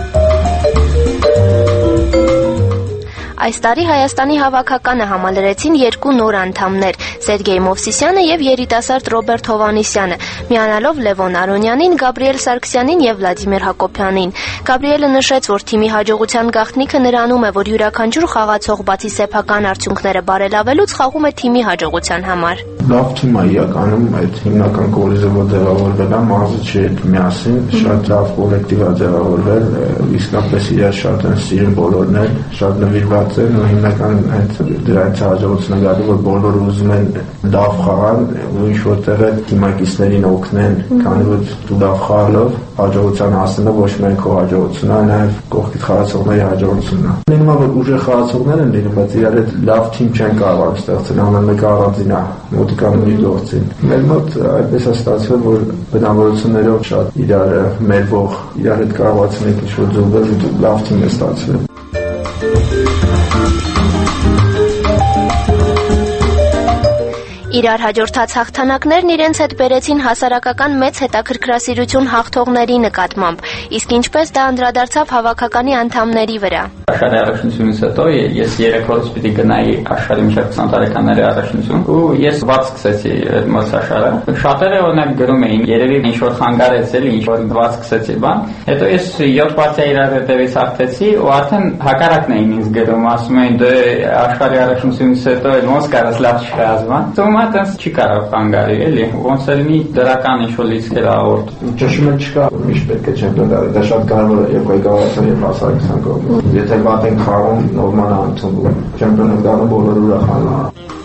Այս տարի Հայաստանի հավաքականը համալրեցին երկու նոր անդամներ՝ Սերգեյ Մովսիսյանը եւ երիտասարդ Ռոբերտ Հովանեսյանը, միանալով Լևոն Արոնյանին, Գաբրիել Սարգսյանին եւ Վլադիմիր Հակոբյանին։ Գաբրիելը նշեց, որ թիմի հաջողության գաղտնիքը նրանում է, որ յուրաքանչյուր խաղացող բացի սեփական արդյունքները բարելավելուց խաղում է թիմի հաջողության համար։ Լավ թիմ է իրականում, այդ հիմնական կորիզը ձևավորվել է, մազը չի միասին, շատ լավ կոլեկտիվ է ձևավորվել, իսկապես իրար շատ են սիրում բոլորն են, շատ նվիրված են ու հիմնական հենց դրանից հաջողությունը գալու, որ բոլորը ուզում են լավ խաղան ու ինչ-որ տեղը թիմակիցներին օգնեն, քանի որ դու լավ խաղալով հաջողության հասնելը ոչ միայն քո հաջողությունն է, նաև կողքիդ խաղացողների հաջողությունն է։ Լինում է, որ ուժեղ խաղացողներ են լինում, բայց իրար հետ լավ թիմ չեն կարող ստեղծել, ամեն մեկը առանձին է, մոտիկան ունի գործին։ Մեր մոտ այդպես է ստացվել, որ բնավորություններով շատ իրար մերվող, իրար հետ կարողացել ենք ինչ-որ ձուլվել ու լավ թիմ է ստացվել։ Իրար հաջորդած հաղթանակներն իրենց հետ բերեցին հասարակական մեծ հետաքրքրասիրություն հաղթողների նկատմամբ, իսկ ինչպես դա անդրադարձավ հավաքականի անդամների վրա։ Աշխարհի առաջնությունից հետո ես 3 օրս պիտի գնայի աշխարհի միջև 20 տարեկանների առաջնություն ու ես ված սկսեցի այդ մրցաշարը։ Շատերը օրինակ գրում էին, երևի ինչ որ խանգարեցել, ինչ որ ված սկսեցի բան։ Հետո ես 7 պարտիա իրար հետևից հաղթեցի ու արդեն հակառակն էին ինձ գրում, ասում էին դե աշխարհի առաջնությունից հետո ոնց կարաս լավ չխաղաս բան։ Հիմա դες չի կարող կանգարի, էլի, ոնց է լինի դրական ինչ-որ լիցքեր ավորդ։ Ճշմարիտ չկա, միշտ պետք է չեմպիոն դառնա, դա շատ կարևոր է եւ ղեկավարության եւ հասարակության կողմից։ Եթե վատ են խաղում, նորմալ է ընդունվում։ Չեմպիոն դառնում բոլորը ուրախանա։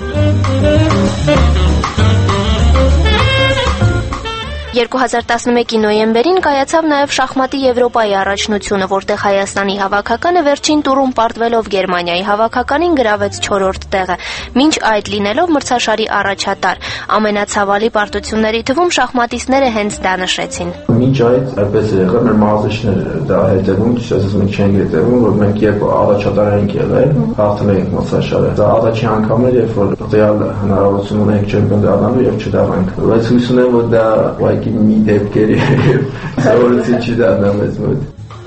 2011-ի նոյեմբերին կայացավ նաև շախմատի Եվրոպայի առաջնությունը, որտեղ Հայաստանի հավաքականը վերջին տուրում պարտվելով Գերմանիայի հավաքականին գրավեց 4-րդ տեղը, մինչ այդ լինելով մրցաշարի առաջատար։ Ամենացավալի պարտությունների թվում շախմատիստները հենց դա նշեցին։ Մինչ այդ այդպես է եղել, մեր մարզիչները դա հետևում, ասես մենք չենք հետևում, որ մենք երբ առաջատար ենք եղել, հաղթել ենք մրցաշարը։ Դա առաջի անգամն էր, երբ որ ռեալ հնարավորություն ունենք չեմպիոն դառնալու եւ չդառնանք։ Բայց հույս ունեմ, որ դա մի դեպքերի սովորություն չի դառնա մեզ մոտ։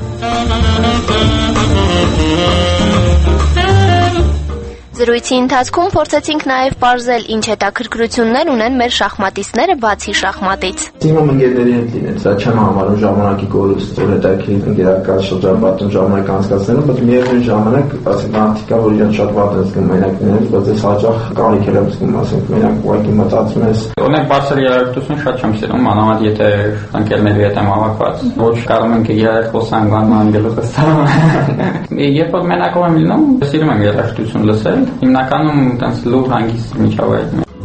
Զրույցի ընթացքում փորձեցինք նաև պարզել ինչ հետաքրքրություններ ունեն մեր շախմատիստները բացի շախմատից։ Իմ ընկերների հետ լինել, դա չեմ համարում ժամանակի կորուստ, որ հետաքրքիր ընկերական շրջապատում ժամանակ անցկացնելը, բայց միևնույն ժամանակ, ասենք մարդիկ կա, որ իրեն շատ վատ են զգում մենակ լինել, բայց ես հաճախ կարիք եմ զգում, ասենք մենակ ուղղակի մտածում ես։ Օրինակ բարձր երաժշտություն շատ չեմ սիրում, մանավանդ եթե ընկերների հետ եմ հավաքված, ոչ կարող ենք իրար խոսանք բանման գլուխը ստանում։ Երբ որ մենակով եմ լինում, սիրում եմ երաժշտություն լսել, հիմնականում տենց լուր հանգիստ միջավայրում է։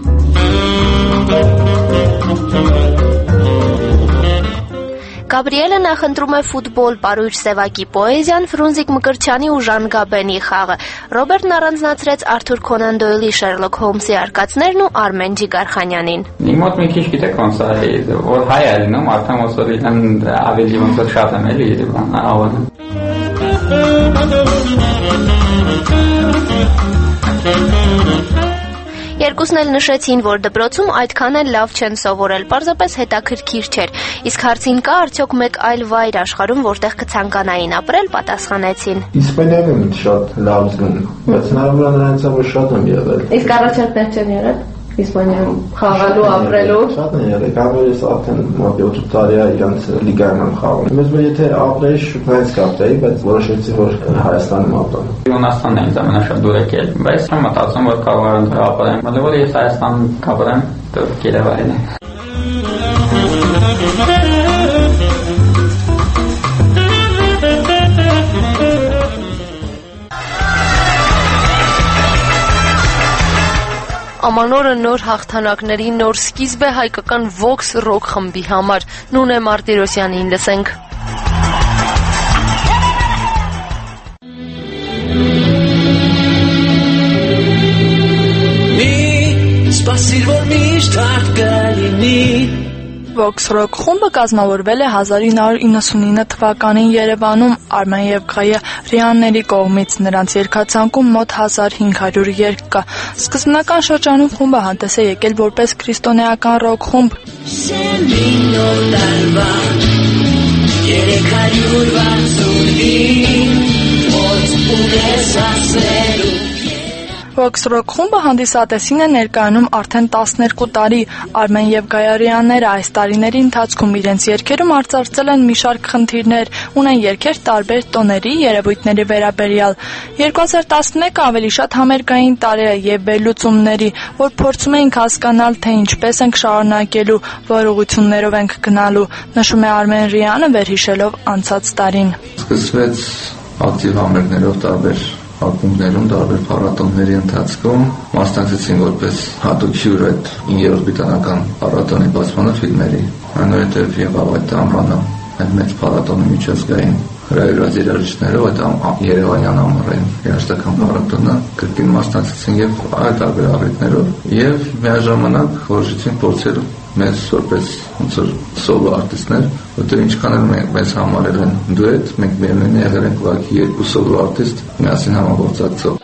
Գաբրիելը նախընտրում է ֆուտբոլ, Պարույր Սևակի պոեզիան, Ֆրունզիկ Մկրտչյանի ու Ժան Գաբենի խաղը։ Ռոբերտն առանձնացրեց Արթուր Քոնան Դոյլի Շերլոկ Հոլմսի արկածներն ու Արմեն Ջիգարխանյանին։ Իմ մոտ մի քիչ գիտեք ոնց է, որ հայ է լինում, արդեն ոնց որ իրեն ավելի ոնց որ շատ եմ էլի ավանում։ Երկուսն էլ նշեցին, որ դպրոցում այդքան էլ լավ չեն սովորել, պարզապես հետաքրքիր չէր։ Իսկ հարցին կա արդյոք մեկ այլ վայր աշխարհում, որտեղ կցանկանային ապրել, պատասխանեցին։ Իսպանիայում եմ շատ լավ զգում, բայց հնարավոր է նրանցով որ շատ եմ եղել։ Իսկ առաջարկներ չեն եղել Իսպանիայում խաղալու, ապրելու։ Շատ են եղել, կարող ես արդեն մոտ 7 տարի է իրանց լիգայում եմ խաղում։ Մեզ որ եթե ապրեի շուտից կապտեի, բայց որոշեցի որ Հայաստանում ապրեմ։ Յունաստանն է ամենաշատ դուր եկել, բայց չեմ մտածում որ կարող եմ ապրեմ, որովհետև ես Հայաստան կապրեմ, դեռ Երևանն է։ Ամանորը նոր հաղթանակների նոր սկիզբ է հայկական Vox Rock խմբի համար։ Նունե Մարտիրոսյանին լսենք։ Սպասիր որ միշտ հարթ կլինի Vox Rock խումբը կազմավորվել է 1999 թվականին Երևանում Արմեն եւ Ղայարյանների կողմից։ Նրանց երգացանկում մոտ 1500 երգ կա։ Սկզբնական շրջանում խումբը հանդես է եկել որպես քրիստոնեական ռոք խումբ։ Vox Rock խումբը հանդիսատեսին է ներկայանում արդեն 12 տարի։ Արմեն եւ Ղայարյանները այս տարիների ընթացքում իրենց երգերում արծարծել են մի շարք խնդիրներ, ունեն երգեր տարբեր տոների, երևույթների վերաբերյալ։ 2011-ը ավելի շատ համերգային տարի է եւ վերլուծումների, որ փորձում ենք հասկանալ, թե ինչպես ենք շարունակելու, որ ուղղություններով ենք գնալու, նշում է Արմեն Ռյանը վերհիշելով անցած տարին։ Սկսվեց ակտիվ համերգներով տարբեր ակումբներում, տարբեր փառատոների ընթացքում մասնակցեցին որպես հատուկ հյուր այդ 9-րդ բրիտանական փառատոնի բացմանը ֆիլմերի, այնուհետև եղավ այդ ամռանը այդ մեծ փառատոնի միջազգային հրավիրված երաժիշտներով այդ Երևանյան ամառային երաժշտական փառատոնը կրկին մասնակցեցին եւ այլ տարբեր առիթներով եւ միաժամանակ որոշեցին փորձել մեզ որպես ոնց որ սոլո արտիստներ, որտեղ ինչքան էլ մեզ համարել են դուետ, մենք միևնույնն եղել ենք ուղղակի երկու սոլո արտիստ միասին համագործակցող։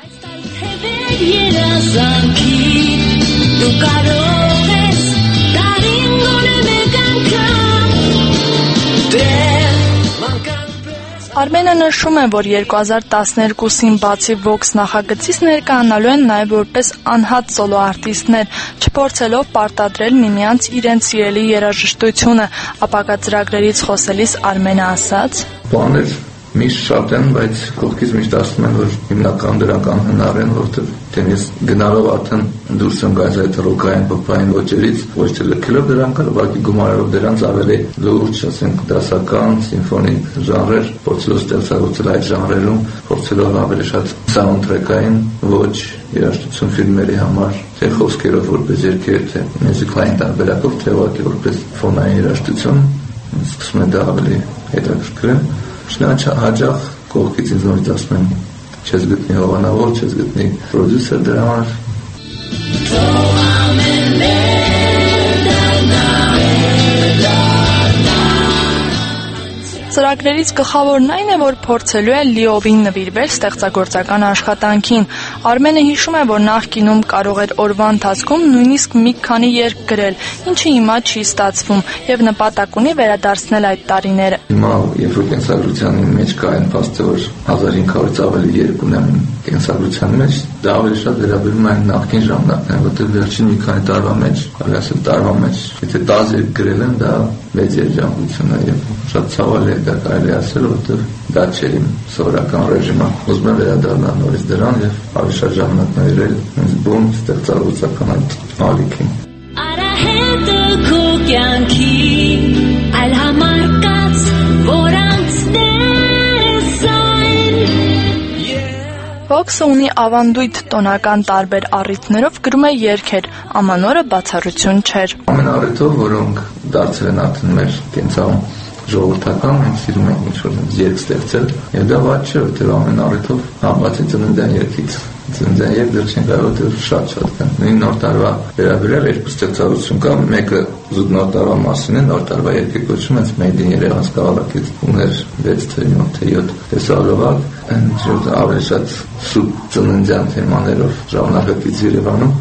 Արմենը նշում է, որ 2012-ին բացի Vox նախագծից ներկայանալու են նաև որպես անհատ սոլո արտիստներ, չփորձելով պարտադրել միմյանց իրենց սիրելի երաժշտությունը, ապակա ծրագրերից խոսելիս Արմենը ասաց. Բաներ Միշտ շատ են, բայց կողքից միշտ ասում են, որ հիմնական դրանք անհնար են, որովհետև ես գնալով արդեն դուրս եմ գալիս այդ ռոկային պոպային ոճերից, ոչ թե լքելով դրանք, այլ ուղղակի գումարելով դրանց ավելի լուրջ, ասենք, դասական, սիմֆոնիկ ժանրեր, փորձելով ստեղծագործել այդ ժանրերում, փորձելով ավելի շատ սաունդթրեքային ոչ երաժշտություն ֆիլմերի համար, թե խոսքերով որպես երգեր, թե մյուզիկլային տարբերակով, թե ուղղակի որպես ֆոնային երաժշտություն, սկսում է դա ավելի հետաքրքրել։ Շնաչա հաջող կողքից ինձ նորից ասում են, չես գտնի հովանավոր, չես գտնի պրոդյուսեր դրա համար։ Ծրագրերից գլխավորն այն է, որ փորձելու է լիովին նվիրվել ստեղծագործական աշխատանքին։ Արմենը հիշում է, որ նախկինում կարող էր օրվա ընթացքում նույնիսկ մի քանի երգ գրել, ինչը հիմա չի ստացվում, եւ նպատակ ունի վերադարձնել այդ տարիները։ Հիմա երբ որ կենսագրության մեջ կա այն փաստը, որ 1500-ից ավելի երգ ունեմ կենսագրության մեջ, դա ավելի շատ վերաբերում է նախկին ժամանակներին, որտեղ վերջին մի քանի տարվա մեջ, ասել տարվա մեջ, եթե 10 երգ գրել եմ, դա մեծ երջանկություն է եւ շատ ցավալի է դա կարելի ասել, որտեղ դա չէ իմ սովորական ռեժիմը։ Ուզում եմ վերադառնալ նորից դրան եւ ավելի շատ ժամանակ ներել ինձ բուն ստեղծագործական այդ ալիքին։ Արահետը քո կյանքի այլ համար կաց, որ անցնես այն։ Վոքսը ունի ավանդույթ տոնական տարբեր առիթներով գրում է երգեր, ամանորը բացառություն չէր։ Ամեն առիթով, որոնք դարձել են արդեն մեր կենցաղում ժողովրդական, մենք սիրում ենք ինչ-որ երգ ստեղծել, եւ դա վատ չէ, որտեղ ամեն առիթով համբացի ծննդյան երգից։ Ծննդյան երգ դեռ չենք կարող, որտեղ շատ կան։ Նույն նոր տարվա վերաբերյալ երկու ստեղծարարություն կա, մեկը զուտ նոր տարվա մասին է, նոր տարվա երգը կոչվում է Made in Երևան քաղաքից, ուներ 6 թե 7 թե 7 տեսալովակ, այնպես ավելի շատ սուտ ծննդյան թեմաներով ժամանակակից Երևանում։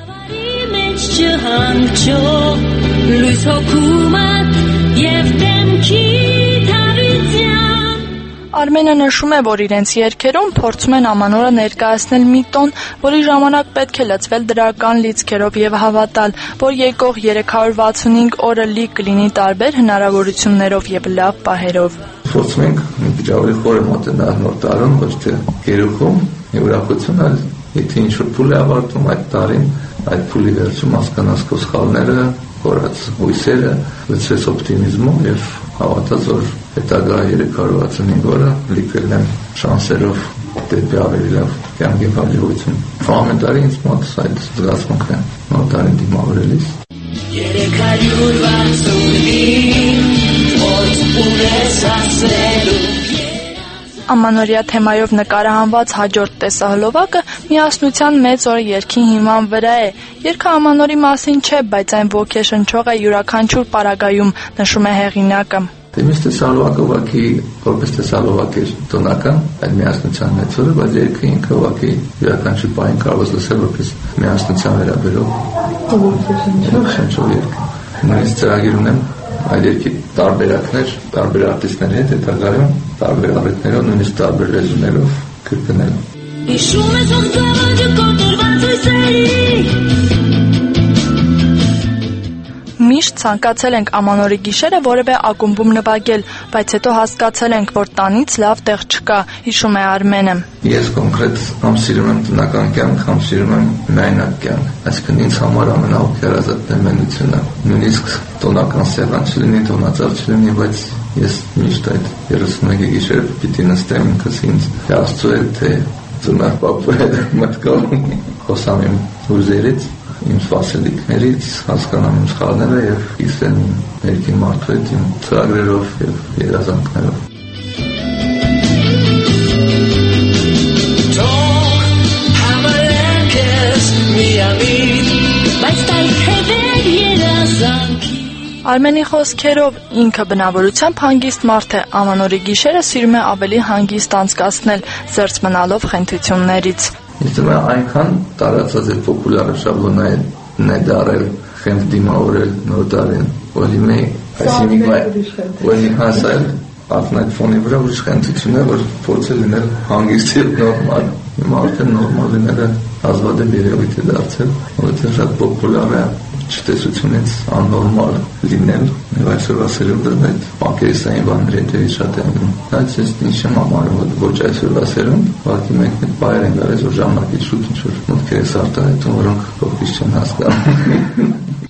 Լույս հոգումատ և դեմքի թավիցյան։ Արմենը նշում է, որ իրենց երգերում փորձում են ամանորը ներկայացնել մի տոն, որի ժամանակ պետք է լցվել դրական լիցքերով եւ հավատալ, որ եկող 365 օրը լի կլինի տարբեր հնարավորություններով եւ լավ պահերով։ Փորձում ենք մի քիչ ավելի խորը մոտենալ նոր տարում, ոչ թե գերուխում, ուրախություն, այլ եթե ինչ-որ փուլ է ավարտում այդ տարին, այդ փուլի վերջում հասկանաս քո սխալները, կորած հույսերը, լցվես օպտիմիզմով եւ հավատաց, որ հետագա 365 օրը լիքել են շանսերով դեպի ավելի լավ կյանքի բաժանություն։ Ամեն տարի ինձ մոտ այդ զգացմունքն է նոր տարին դիմավորելիս։ 365 օր ունես ասելու Ամանորյա թեմայով նկարահանված հաջորդ տեսահոլովակը միասնության մեծ օր երգի հիման վրա է։ Երգը ամանորի մասին չէ, բայց այն ոգեշնչող է յուրաքանչյուր պարագայում, նշում է հեղինակը։ Դեմից տեսահոլովակը ուղղակի որպես տեսահոլովակ է տոնական, այդ միասնության մեծ օրը, բայց երգը ինքը ուղղակի յուրաքանչյուր պահին կարող է լսել որպես միասնության վերաբերող ոգեշնչող երգ։ Նույնիսկ ծրագիր ունեմ այդ երգի տարբերակներ, տարբեր արտիստների հետ հետագայում, տարբեր առիթներով, նույնիսկ տարբեր լեզուներով կրկնել։ Հիշում ես ոնց գավաճը կոտրված հույսերի։ Միշտ ցանկացել ենք ամանորի գիշերը որևէ ակումբում նվագել, բայց հետո հասկացել ենք, որ տանից լավ տեղ չկա, հիշում է Արմենը։ Ես կոնկրետ համ սիրում եմ տնական կյանք, համ սիրում եմ միայնակ կյանք, այսինքն ինձ համար ամենաօգտարազատն է մենությունը։ Նույնիսկ տոնական սեղան չլինի, տոնածառ չլինի, բայց ես միշտ այդ 31-ի գիշերը պիտի նստեմ ինքս ինձ Աստծո հետ, թե ծնար պապու հետ մտքով խոսամ իմ հուզերից, իմ սպասելիքներից, հասկանամ իմ սխալները եւ իսկեն իմ ներքին մարդու հետ իմ ծրագրերով եւ երազանքներով։ Արմենի խոսքերով ինքը բնավորությամբ հանգիստ մարդ է, ամանորի գիշերը սիրում է ավելի հանգիստ անցկացնել, զերծ մնալով խնդություններից։ Ես դեռ այնքան տարածած է պոպուլար շաբլոնային է դարել, խենթ դիմավորել նոր տարին, որ իմե այսինքն որ հասել արդեն այդ ֆոնի վրա ուրիշ խնդություն է, որ փորձել լինել հանգիստ եւ նորմալ։ Հիմա արդեն նորմալ լինելը հազվադեպ երևույթ է դարձել, որովհետեւ շատ պոպուլար է չտեսությունից աննորմալ լինել, եւ այսօրվա սերունդը այդ բանկերային բաների հետեւի շատ է անում։ Բայց ես ինչ եմ համարում, ոչ այսօրվա սերունդ, ուղղակի մենք այդ բայեր են գալիս, որ ժամանակից շուտ ինչ-որ մտքեր ես արտահայտում, որոնք կողքից չեն հասկանում։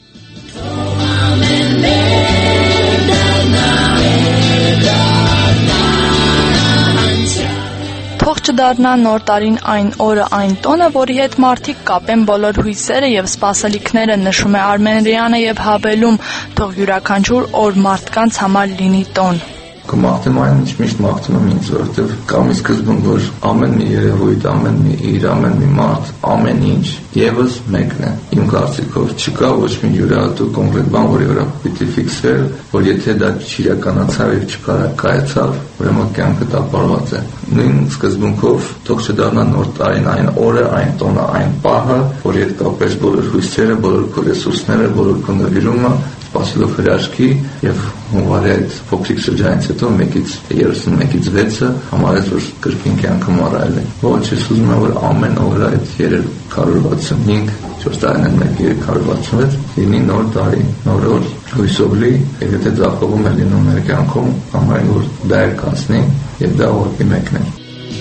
Թող չդառնա նոր տարին այն օրը, այն տոնը, որի հետ մարդիկ կապեն բոլոր հույսերը եւ սպասելիքները, նշում է Արմենրյանը եւ հավելում, թող յուրաքանչյուր օր մարդկանց համար լինի տոն։ Կմաղթեմ այն, ինչ միշտ մաղթում եմ ինձ, որովհետև կամ ի սկզբում, որ ամեն մի երևույթ, ամեն մի իր, ամեն մի մարդ, ամեն ինչ եւս մեկն է։ Իմ կարծիքով չկա ոչ մի յուրահատուկ կոնկրետ բան, որի վրա պիտի ֆիքսվեր, որ եթե դա չիրականացավ եւ չկայացավ, ուրեմն կյանքը տապալված է։ Նույն սկզբունքով թող չդառնա նոր տարին այն օրը, այն տոնը, այն պահը, որի հետ կապես բոլոր հույսերը, բոլոր քո ռեսուրսները, բոլոր քո նվիրումը, սպասելով հրաշքի եւ հունվարի այդ փոքրիկ շրջանից հետո 1-ից 31-ից 6-ը համարեց, որ կրկին կյանքը մռայլ է։ Ոչ, ես ուզում եմ, որ ամեն օր այդ 365 4 տարին 366 լինի նոր տարի, նոր օր, հույսով լի, եւ եթե ձախողում է լինում մեր կյանքում, համարենք, որ դա էլ կանցնի եւ դա ուղղակի մեկն է։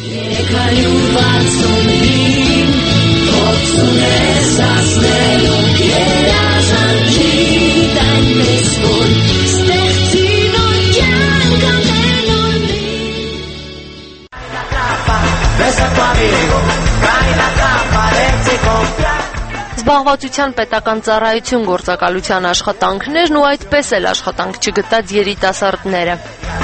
Զբաղվածության պետական ծառայություն գործակալության աշխատանքներն ու այդպես էլ աշխատանք չգտած երիտասարդները։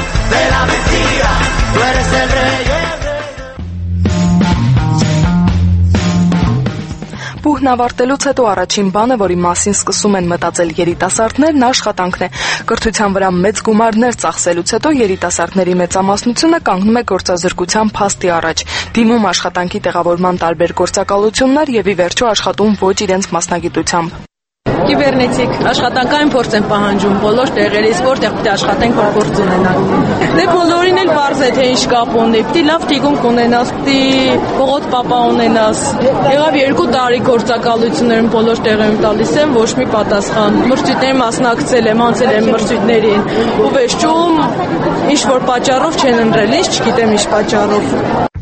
Բուհն ավարտելուց հետո առաջին բանը, որի մասին սկսում են մտածել երիտասարդներն, աշխատանքն է։ Կրթության վրա մեծ գումարներ ծախսելուց հետո երիտասարդների մեծամասնությունը կանգնում է գործազրկության փաստի առաջ, դիմում աշխատանքի տեղավորման տարբեր գործակալություններ եւ ի վերջո աշխատում ոչ իրենց մասնագիտությամբ։ Կիբերնետիկ աշխատանքային փորձ են պահանջում բոլոր տեղերից, որտեղ պետք է աշխատենք, որ փորձ ունենանք։ Դե բոլորին էլ բարձ է, թե ինչ կապ ունի, պետք է լավ թիկունք ունենաս, պետք է փողոց պապա ունենաս։ Եղավ 2 տարի գործակալություններում բոլոր տեղերում տալիս եմ, ոչ մի պատասխան։ Մրցույթների մասնակցել եմ, անցել եմ մրցույթներին, ու վերջում ինչ որ պատճառով չեն ընտրել, ինչ չգիտեմ ինչ պատճառով։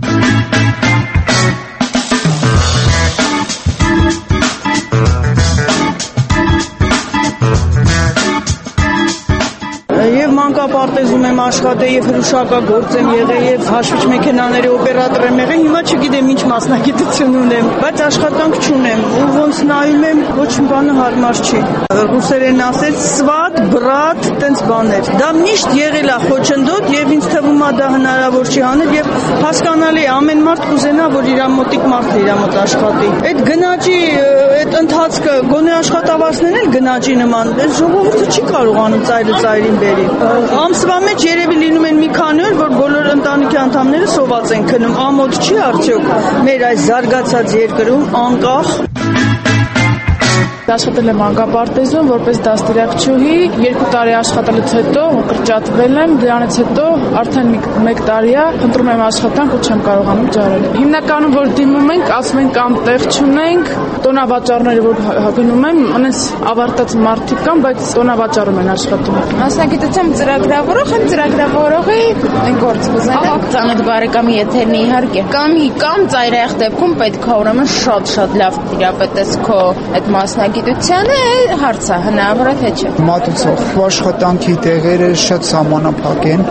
Եվ մանկապարտեզում եմ աշխատել, եւ հրուշակագործ եմ եղել, եւ հաշվիչ մեքենաների օպերատոր եմ եղել, հիմա չգիտեմ ինչ մասնագիտություն ունեմ, բայց աշխատանք չունեմ, ու ոնց նայում եմ, ոչ մի բանը հարմար չի։ Ռուսերեն ասեց «սվատ», «բրատ», տենց բաներ։ Դա միշտ եղել է խոչընդոտ, եւ ինձ թվում է դա հնարավոր չի անել, եւ հասկանալի է, ամեն մարդ կուզենա, որ իր մոտիկ մարդը իր մոտ աշխատի։ Այդ գնաճի, այդ ընթացքը գոնե աշխատավարձներն էլ գնաճի նման, այս ժողովուրդը չի կարողանում ծայրին բերի։ Ամսվա մեջ երևի լինում են մի քանի օր, որ բոլոր ընտանիքի անդամները սոված են քնում, ամոթ չի արդյոք մեր այս զարգացած երկրում անկախ։ Աշխատել եմ մանկապարտեզում որպես դաստիարակչուհի, 2 տարի աշխատելուց հետո կրճատվել եմ, դրանից հետո արդեն 1 տարի է ընտրում եմ աշխատանք ու չեմ կարողանում ճարել։ Հիմնականում որ դիմում ենք, ասում են կամ տեղ չունենք, տոնավաճառները որ գնում են, անես ավարտած մարդիկ կան, բայց տոնավաճառում են աշխատում։ Մասնագիտությամբ ծրագրավորող եմ, ծրագրավորողի գործ կուզենա։ Ծանոթ բարեկամի եթերն իհարկե։ Կամ ծայրահեղ դեպքում պետք է ուրեմն շատ լավ տիրապետես քո այդ մասնագիտությանը, հարցը հնարավոր է թե չէ։ Մատուցող աշխատանքի տեղերը շատ սահմանափակ են։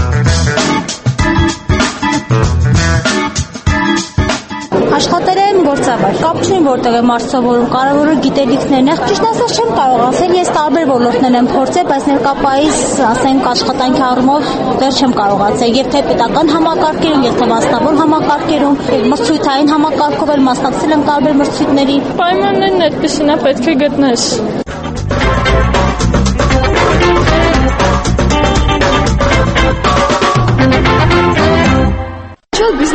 Աշխատել եմ գործավար, կապ չունի որտեղ եմ արտսովորում, կարևորը գիտելիքներն է։ Ճիշտ ասած չեմ կարող ասել, ես տարբեր ոլորտներ եմ փորձել, բայց ներկապայիս, ասենք, աշխատանքի առումով դեռ չեմ կարողացել, եւ թե պետական համակարգերում, եւ թե մասնավոր համակարգերում, մրցույթային համակարգով էլ մասնակցել եմ տարբեր մրցույթների։ Պայմաններն այդպեսին է, պետք է գտնես։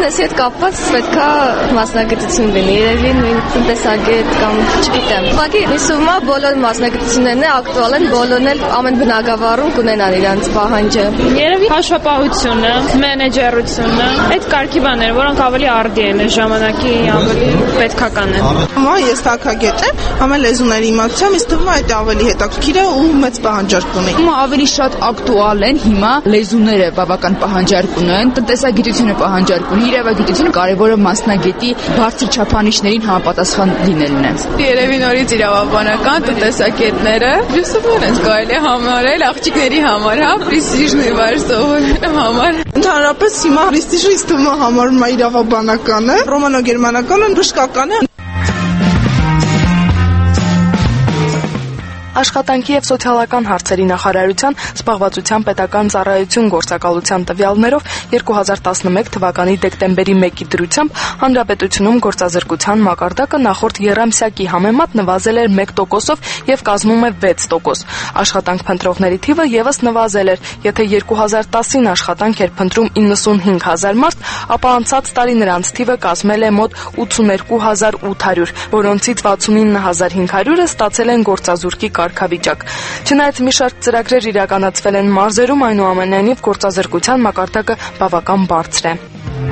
բիզնեսի հետ կապված պետքա մասնագիտություն լինի, երևի նույն տնտեսագետ կամ չգիտեմ։ Ուղղակի հիշում եմ բոլոր մասնագիտություններն ակտուալ են, բոլորն էլ ամեն բնակավարում կունենան իրենց պահանջը։ Երևի հաշվապահությունը, մենեջերությունը, այդ կարգի բաները, որոնք ավելի արդի են այս ժամանակի ավելի պետքական են։ Հիմա ես թագագետ եմ, ամեն լեզուների իմացամ, իսկ թվում է այդ ավելի հետաքրքիր է ու մեծ պահանջարկ ունի։ Հիմա ավելի շատ ակտուալ են, հիմա լեզուները բավական պահանջարկ ունեն, տնտեսագիտությունը պահանջարկ ունի, իրավագիտությունը կարևորը մասնագետի բարձր չափանիշներին համապատասխան լինելն է։ Երևի նորից իրավաբանական տնտեսագետները դուսուբան են կարելի համարել աղջիկների համար, հա, պրեստիժներ վայր սովորելու համար։ Ընդհանրապես հիմա պրեստիժը իստում է համարում է իրավաբանականը, ռոմանո-գերմանականը, բժշկականը։ Աշխատանքի եւ սոցիալական հարցերի նախարարության զբաղվածության պետական ծառայություն գործակալության տվյալներով 2011 թվականի դեկտեմբերի 1-ի դրությամբ հանրապետությունում գործազրկության մակարդակը նախորդ եռամսյակի համեմատ նվազել էր 1%-ով եւ կազմում է 6%։ Աշխատանք փնտրողների թիվը եւս նվազել էր, եթե 2010-ին աշխատանք էր փնտրում 95000 մարդ, ապա անցած տարի նրանց թիվը կազմել է մոտ 82800, որոնցից 69500-ը ստացել են գործազուրկի կարգավիճակ։ Չնայած մի շարք ծրագրեր իրականացվել են մարզերում, այնուամենայնիվ գործազրկության մակարդակը բավական բարձր է։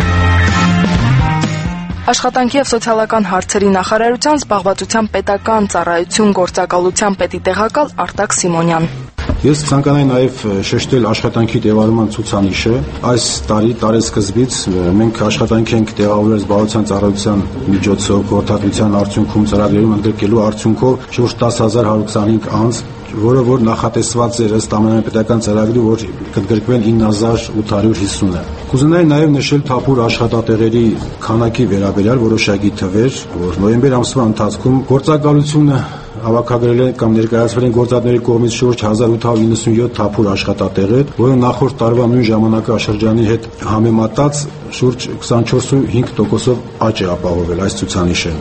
Աշխատանքի եւ սոցիալական հարցերի նախարարության զբաղվածության պետական ծառայություն գործակալության պետի տեղակալ Արտակ Սիմոնյան։ Ես ցանկանայի նաև շեշտել աշխատանքի տեղավորման ցուցանիշը։ Այս տարի տարեսկզբից մենք աշխատանքի ենք տեղավորել զբաղվածության ծառայության միջոցով խորհրդատվության արդյունքում ծրագրերում ընդգրկելու արդյունքով շուրջ 10125 անձ, որը նախատեսված էր ըստ ամենապետական ծրագրի, որ կընդգրկվեն 9850-ը։ Կուզենայի նաև նշել թափուր աշխատատեղերի քանակի վերաբերյալ որոշակի թվեր, որ նոյեմբեր ամսվա ընթացքում գործակալությունը հավաքագրել են կամ ներկայացվել են գործատների կողմից շուրջ 1897 թափուր աշխատատեղեր, որը նախորդ տարվա նույն ժամանակաշրջանի հետ համեմատած շուրջ 24.5%-ով աճ է ապահովել այս ցուցանիշը։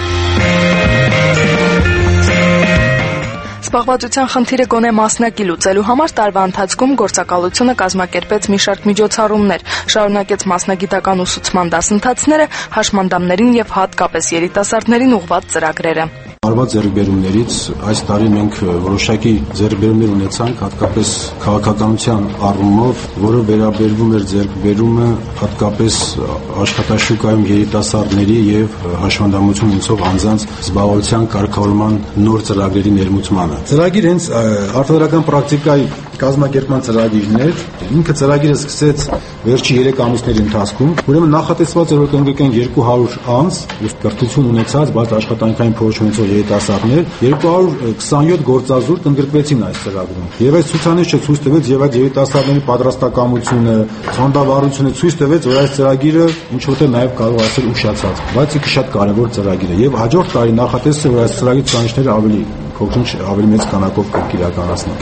Զբաղվածության խնդիրը գոնե մասնակի լուծելու համար տարվա ընթացքում գործակալությունը կազմակերպեց մի շարք միջոցառումներ, շարունակեց մասնագիտական ուսուցման դասընթացները, հաշմանդամներին եւ հատկապես երիտասարդներին ուղղված ծրագրերը։ Արված ձեռքբերումներից այս տարի մենք որոշակի ձեռքբերումներ ունեցանք, հատկապես քաղաքականության առումով, որը վերաբերվում էր ձեռքբերումը հատկապես աշխատաշուկայում երիտասարդների եւ հաշմանդամություն ունեցող անձանց զբաղվածության կարգավորման նոր ծրագրերի ներմուծմանը։ Ծրագիրը հենց արտադրական պրակտիկայի կազմակերպման ծրագիրն էր։ Ինքը ծրագիրը սկսեց վերջի 3 ամիսների ընթացքում, ուրեմն նախատեսված էր որ կընդգրկեն 200 անձ, ուսուցիչ կրթություն ունեցած, բայց աշխատանքային փորձ ունեցող երիտասարդներ, 227 գործազուրկ ընդգրկվեցին այս ծրագրում։ Եվ այս ցուցանիշը ցույց տվեց եւ այդ երիտասարդների պատրաստակամությունը, խանդավառությունը ցույց տվեց, որ այս ծրագիրը ինչ որտեղ նաեւ կարող ասել ուշացած, բայց ինքը շատ կարեւոր ծրագիր է եւ հաջորդ տարի նախատեսել որ այս ծրագրի ցուցանիշները ավելի մեծ քանակով կիրականացնեն։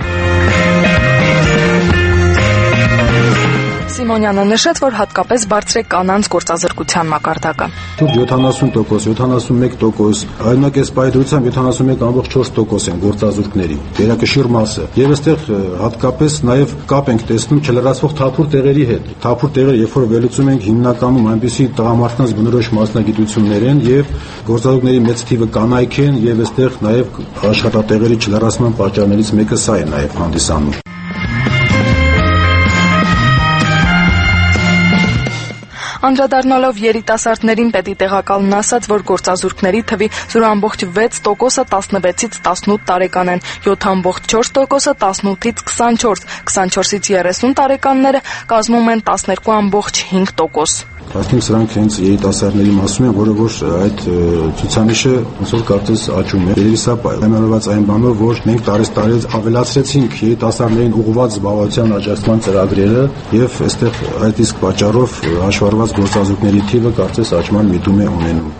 Սիմոնյանը նշեց, որ հատկապես բարձր է կանանց գործազրկության մակարդակը։ 70%, 71%, օրինակ այս պայթրությամբ 71.4% են գործազուրկների, դերակշիռ մասը։ Եվ այստեղ հատկապես նաև կապ ենք տեսնում չլրացվող թափուր տեղերի հետ։ Թափուր տեղերը, երբ որ վերլուծում ենք, հիմնականում այնպիսի տղամարդկանց բնորոշ մասնագիտություններ են եւ գործազուրկների մեծ թիվը կանայք են եւ այստեղ նաև աշխատատեղերի չլրացման պատճառներից մեկը սա է նաև հանդիսանում։ Անդրադառնալով երիտասարդներին պետի տեղակալն ասաց, որ գործազուրկների թվի 0.6%-ը 16-ից 18 տարեկան են, 7.4%-ը 18-ից 24, 24-ից 30 տարեկանները կազմում են 12.5%։ Արդեն սրանք հենց երիտասարդների մասում են, որը որ այդ ցուցանիշը ոնց որ կարծես աճում է։ Երևի սա պայմանավորված այն բանով, որ մենք տարեստարի ավելացրեցինք երիտասարդներին ուղղված զբաղվածության աջակցման ծրագրերը եւ այստեղ այդ իսկ պատճառով հաշվառված գործազուրկների թիվը կարծես աճման միտում է ունենում։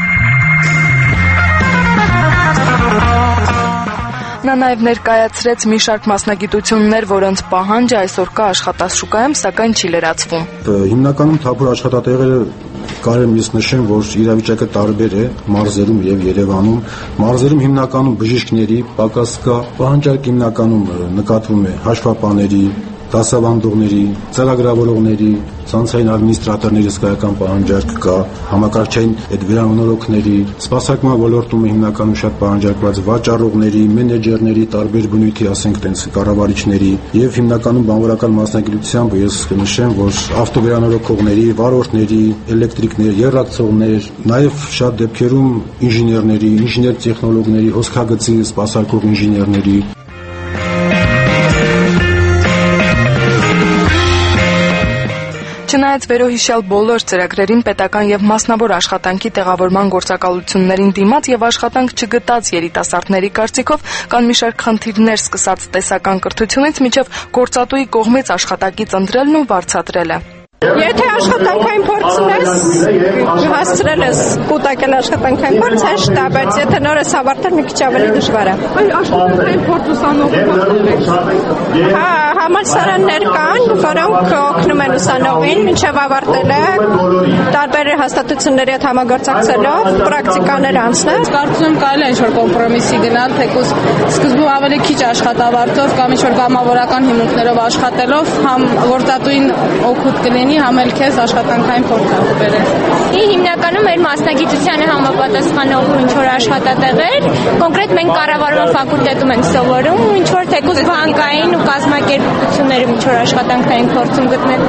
Նա նաև ներկայացրեց մի շարք մասնագիտություններ, որոնց պահանջը այսօր կա աշխատաշուկայում, սակայն չի լրացվում։ Հիմնականում թափուր աշխատատեղերը կարելի է նշեմ, որ իրավիճակը տարբեր է մարզերում եւ Երևանում։ Մարզերում հիմնականում բժիշկների պակաս կա, պահանջարկ հիմնականում նկատվում է հաշվապաների, դասավանդողների, ծրագրավորողների, ցանցային ադմինիստրատորների հսկայական պահանջարկ կա, համակարգչային այդ վերանորոգների, սպասարկման ոլորտում հիմնականում շատ պահանջարկված վաճառողների, մենեջերների, տարբեր բնույթի, ասենք, տենց կառավարիչների եւ հիմնականում բանվորական մասնագիտությամբ ես կնշեմ, որ ավտովերանորոգողների, վարորդների, էլեկտրիկներ, եռակցողներ, նաեւ շատ դեպքերում ինժեներների, ինժեներ տեխնոլոգների, հոսքագծի սպասարկող ինժեներների Չնայած վերոհիշյալ բոլոր ծրագրերին պետական եւ մասնավոր աշխատանքի տեղավորման գործակալություններին դիմաց եւ աշխատանք չգտած երիտասարդների կարծիքով կան մի շարք խնդիրներ սկսած տեսական կրթությունից մինչեւ գործատուի կողմից աշխատակից ընտրելն ու վարձատրելը։ Եթե աշխատանքային փորձ ունես, հասցրել ես կուտակել աշխատանքային փորձ, հեշտ է, բայց եթե նոր ես ավարտել, մի քիչ ավելի դժվար է։ Այլ աշխատանքային փորձ ուսանողի Հա, համալսարաններ կան, որոնք օգնում են ուսանողին մինչև ավարտել է, տարբեր հաստատությունների հետ համագործակցելով պրակտիկաներ անցնել։ Կարծում եմ կարելի է ինչ-որ կոմպրոմիսի գնալ, թեկուզ սկզբում ավելի քիչ աշխատավարձով կամ ինչ-որ կամավորական հիմունքներով աշխատելով, համ գործատուին օգուտ կլինի, համ էլ քեզ աշխատանքային փորձ բերել։ Հիմնականում մեր մասնագիտությանը համապատասխանող ինչ-որ աշխատատեղեր, կոնկրետ մենք կառավարման ֆակուլտետում ենք սովորում, ինչ-որ թեկուզ բանկային ու կազմակերպություններում ինչ-որ աշխատանքային փորձում գտնել։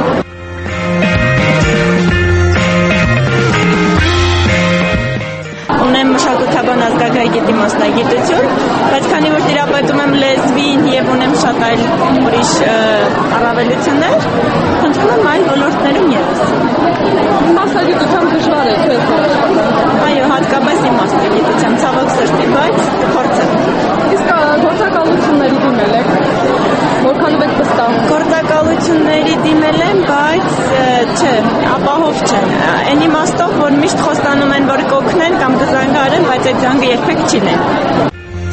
Ունեմ մշակութաբան ազգագրագետի մասնագիտություն, բայց քանի որ տիրապետում եմ լեզվին եւ ունեմ շատ այլ ուրիշ առավելություններ, խնդրում եմ այլ ոլորտներում եւս։ Մասնագիտությամբ դժվար է, թե Այո, հատկապես իմ մասնագիտությամբ ցավոք սրտի, բայց փորձեմ։ Իսկ գործակալությունների դիմել եք, որքանով եք վստահ։ Գործակալությունների դիմել եմ, բայց չէ, ապահով չեն։ Այն իմաստով, որ միշտ խոստանում են, որ կօգնեն կամ կզանգարեն, բայց այդ զանգը երբեք չի լինում։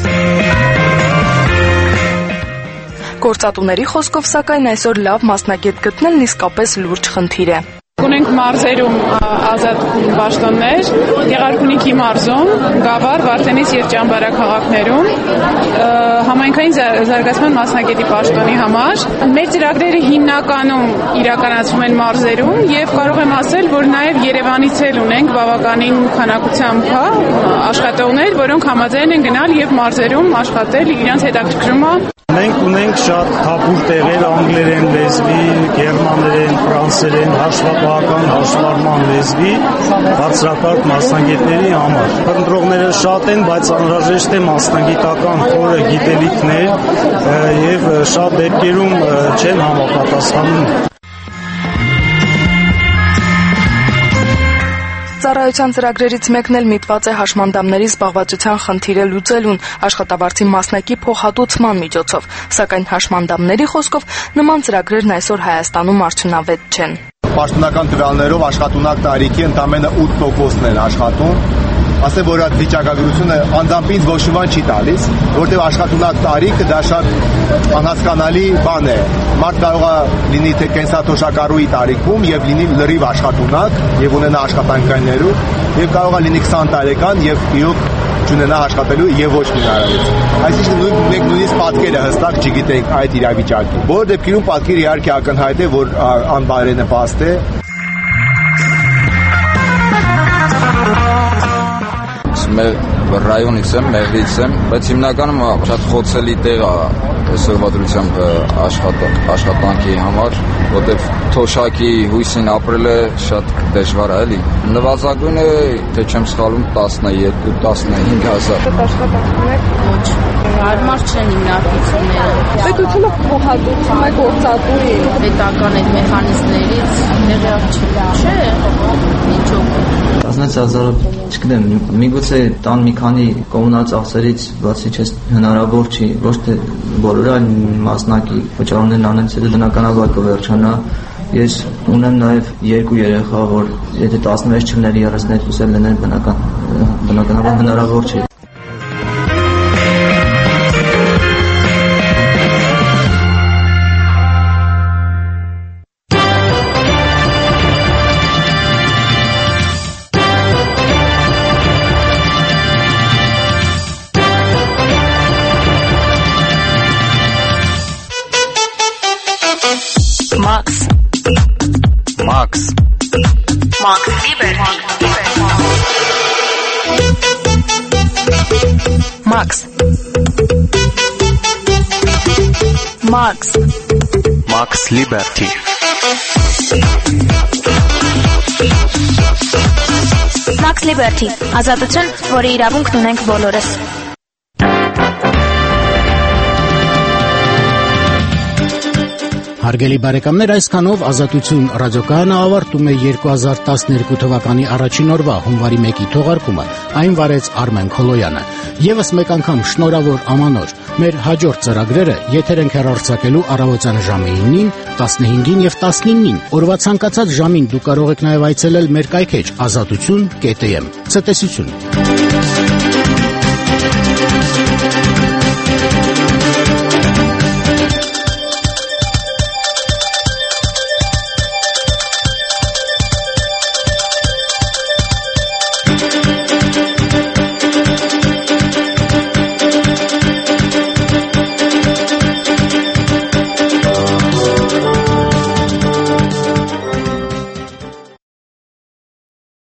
Գործատուների խոսքով սակայն այսօր լավ մասնագետ գտնելն իսկապես լուրջ խնդիր է։ Ունենք մարզերում ազատ պաշտոններ, Եղարքունիքի մարզում, Գավառ, Վարդենիս եւ Ճամբարա քաղաքներում համայնքային զարգացման մասնագետի պաշտոնի համար։ Մեր ծրագրերը հիմնականում իրականացվում են մարզերում եւ կարող եմ ասել, որ նաեւ Երևանից էլ ունենք բավականին քանակությամբ աշխատողներ, որոնք համաձայն են գնալ եւ մարզերում աշխատել, իրենց հետաքրքրում է։ Մենք ունենք շատ թափուր տեղեր անգլերեն լեզվի, գերմաներեն, ֆրանսերեն, հաշվապահական հաշվառման լեզվի բարձրակարգ մասնագետների համար։ Ընտրողները շատ են, բայց անհրաժեշտ է մասնագիտական խորը գիտելիքներ եւ շատ դեպքերում չեն համապատասխանում։ Ծառայության ծրագրերից մեկն էլ միտված է հաշմանդամների զբաղվածության խնդիրը լուծելուն աշխատավարձի մասնակի փոխհատուցման միջոցով, սակայն հաշմանդամների խոսքով նման ծրագրերն այսօր Հայաստանում արդյունավետ չեն։ Պաշտոնական տվյալներով աշխատունակ տարիքի ընդամենը 8%-ն են աշխատում, ասեմ, որ այդ վիճակագրությունը անձամբ ինձ ոչ մի բան չի տալիս, որտեղ աշխատունակ տարիքը դա շատ անհասկանալի բան է։ Մարդ կարող է լինի թե կենսաթոշակառուի տարիքում եւ լինի լրիվ աշխատունակ եւ ունենա աշխատանքայիններու եւ կարող է լինի 20 տարեկան եւ իրոք չունենա աշխատելու եւ ոչ մի հնարավորություն։ Այսինքն մենք նույնիսկ պատկերը հստակ չգիտենք այդ իրավիճակի։ Բոլոր դեպքերում պատկերը իհարկե ակնհայտ է, որ անբարենպաստ է։ Մեր ռայոնից եմ, Մեղրիից եմ, բայց հիմնականում շատ խոցելի տեղ է այսօրվա դրությամբ աշխատանքի համար, որտեղ թոշակի հույսին ապրելը շատ դժվար է, էլի։ Նվազագույնը, թե չեմ սխալվում, 12-15 հազար։ Աշխատանքում եք ոչ։ Հարմար չեն հիմնարկությունները։ Պետությունը փոխհատուցում է գործատուի պետական այդ մեխանիզմներից դեռ չէ։ Ինչու՞։ 16,000, չգիտեմ, միգուցե տան մի քանի կոմունալ ծախսերից բացի չէ հնարավոր չի, ոչ թե բոլորը, այլ մասնակի վճարումներն անելուց հետո բնականաբար կվերջանա։ Ես ունեմ նաև 2 երեխա, որ եթե 16 չլներ 32 էլ լինեն բնականաբար հնարավոր չի։ Max Liberty. Max Liberty. Max Liberty, ազատություն, որի իրավունքն ունենք բոլորս։ Հարգելի բարեկամներ, այսքանով Ազատություն ռադիոկայանը ավարտում է 2012 թվականի առաջին օրվա հունվարի 1-ի թողարկումը։ Այն վարեց Արմեն Քոլոյանը։ Եվս մեկ անգամ շնորհավոր ամանոր։ Մեր հաջորդ ծրագրերը եթեր ենք հեռարձակելու առավոտյան ժամը 9-ին, 15-ին եւ 19-ին։ Օրվա ցանկացած ժամին դուք կարող եք նաեւ այցելել մեր կայքեջ azatutun.am։ Ցտեսություն։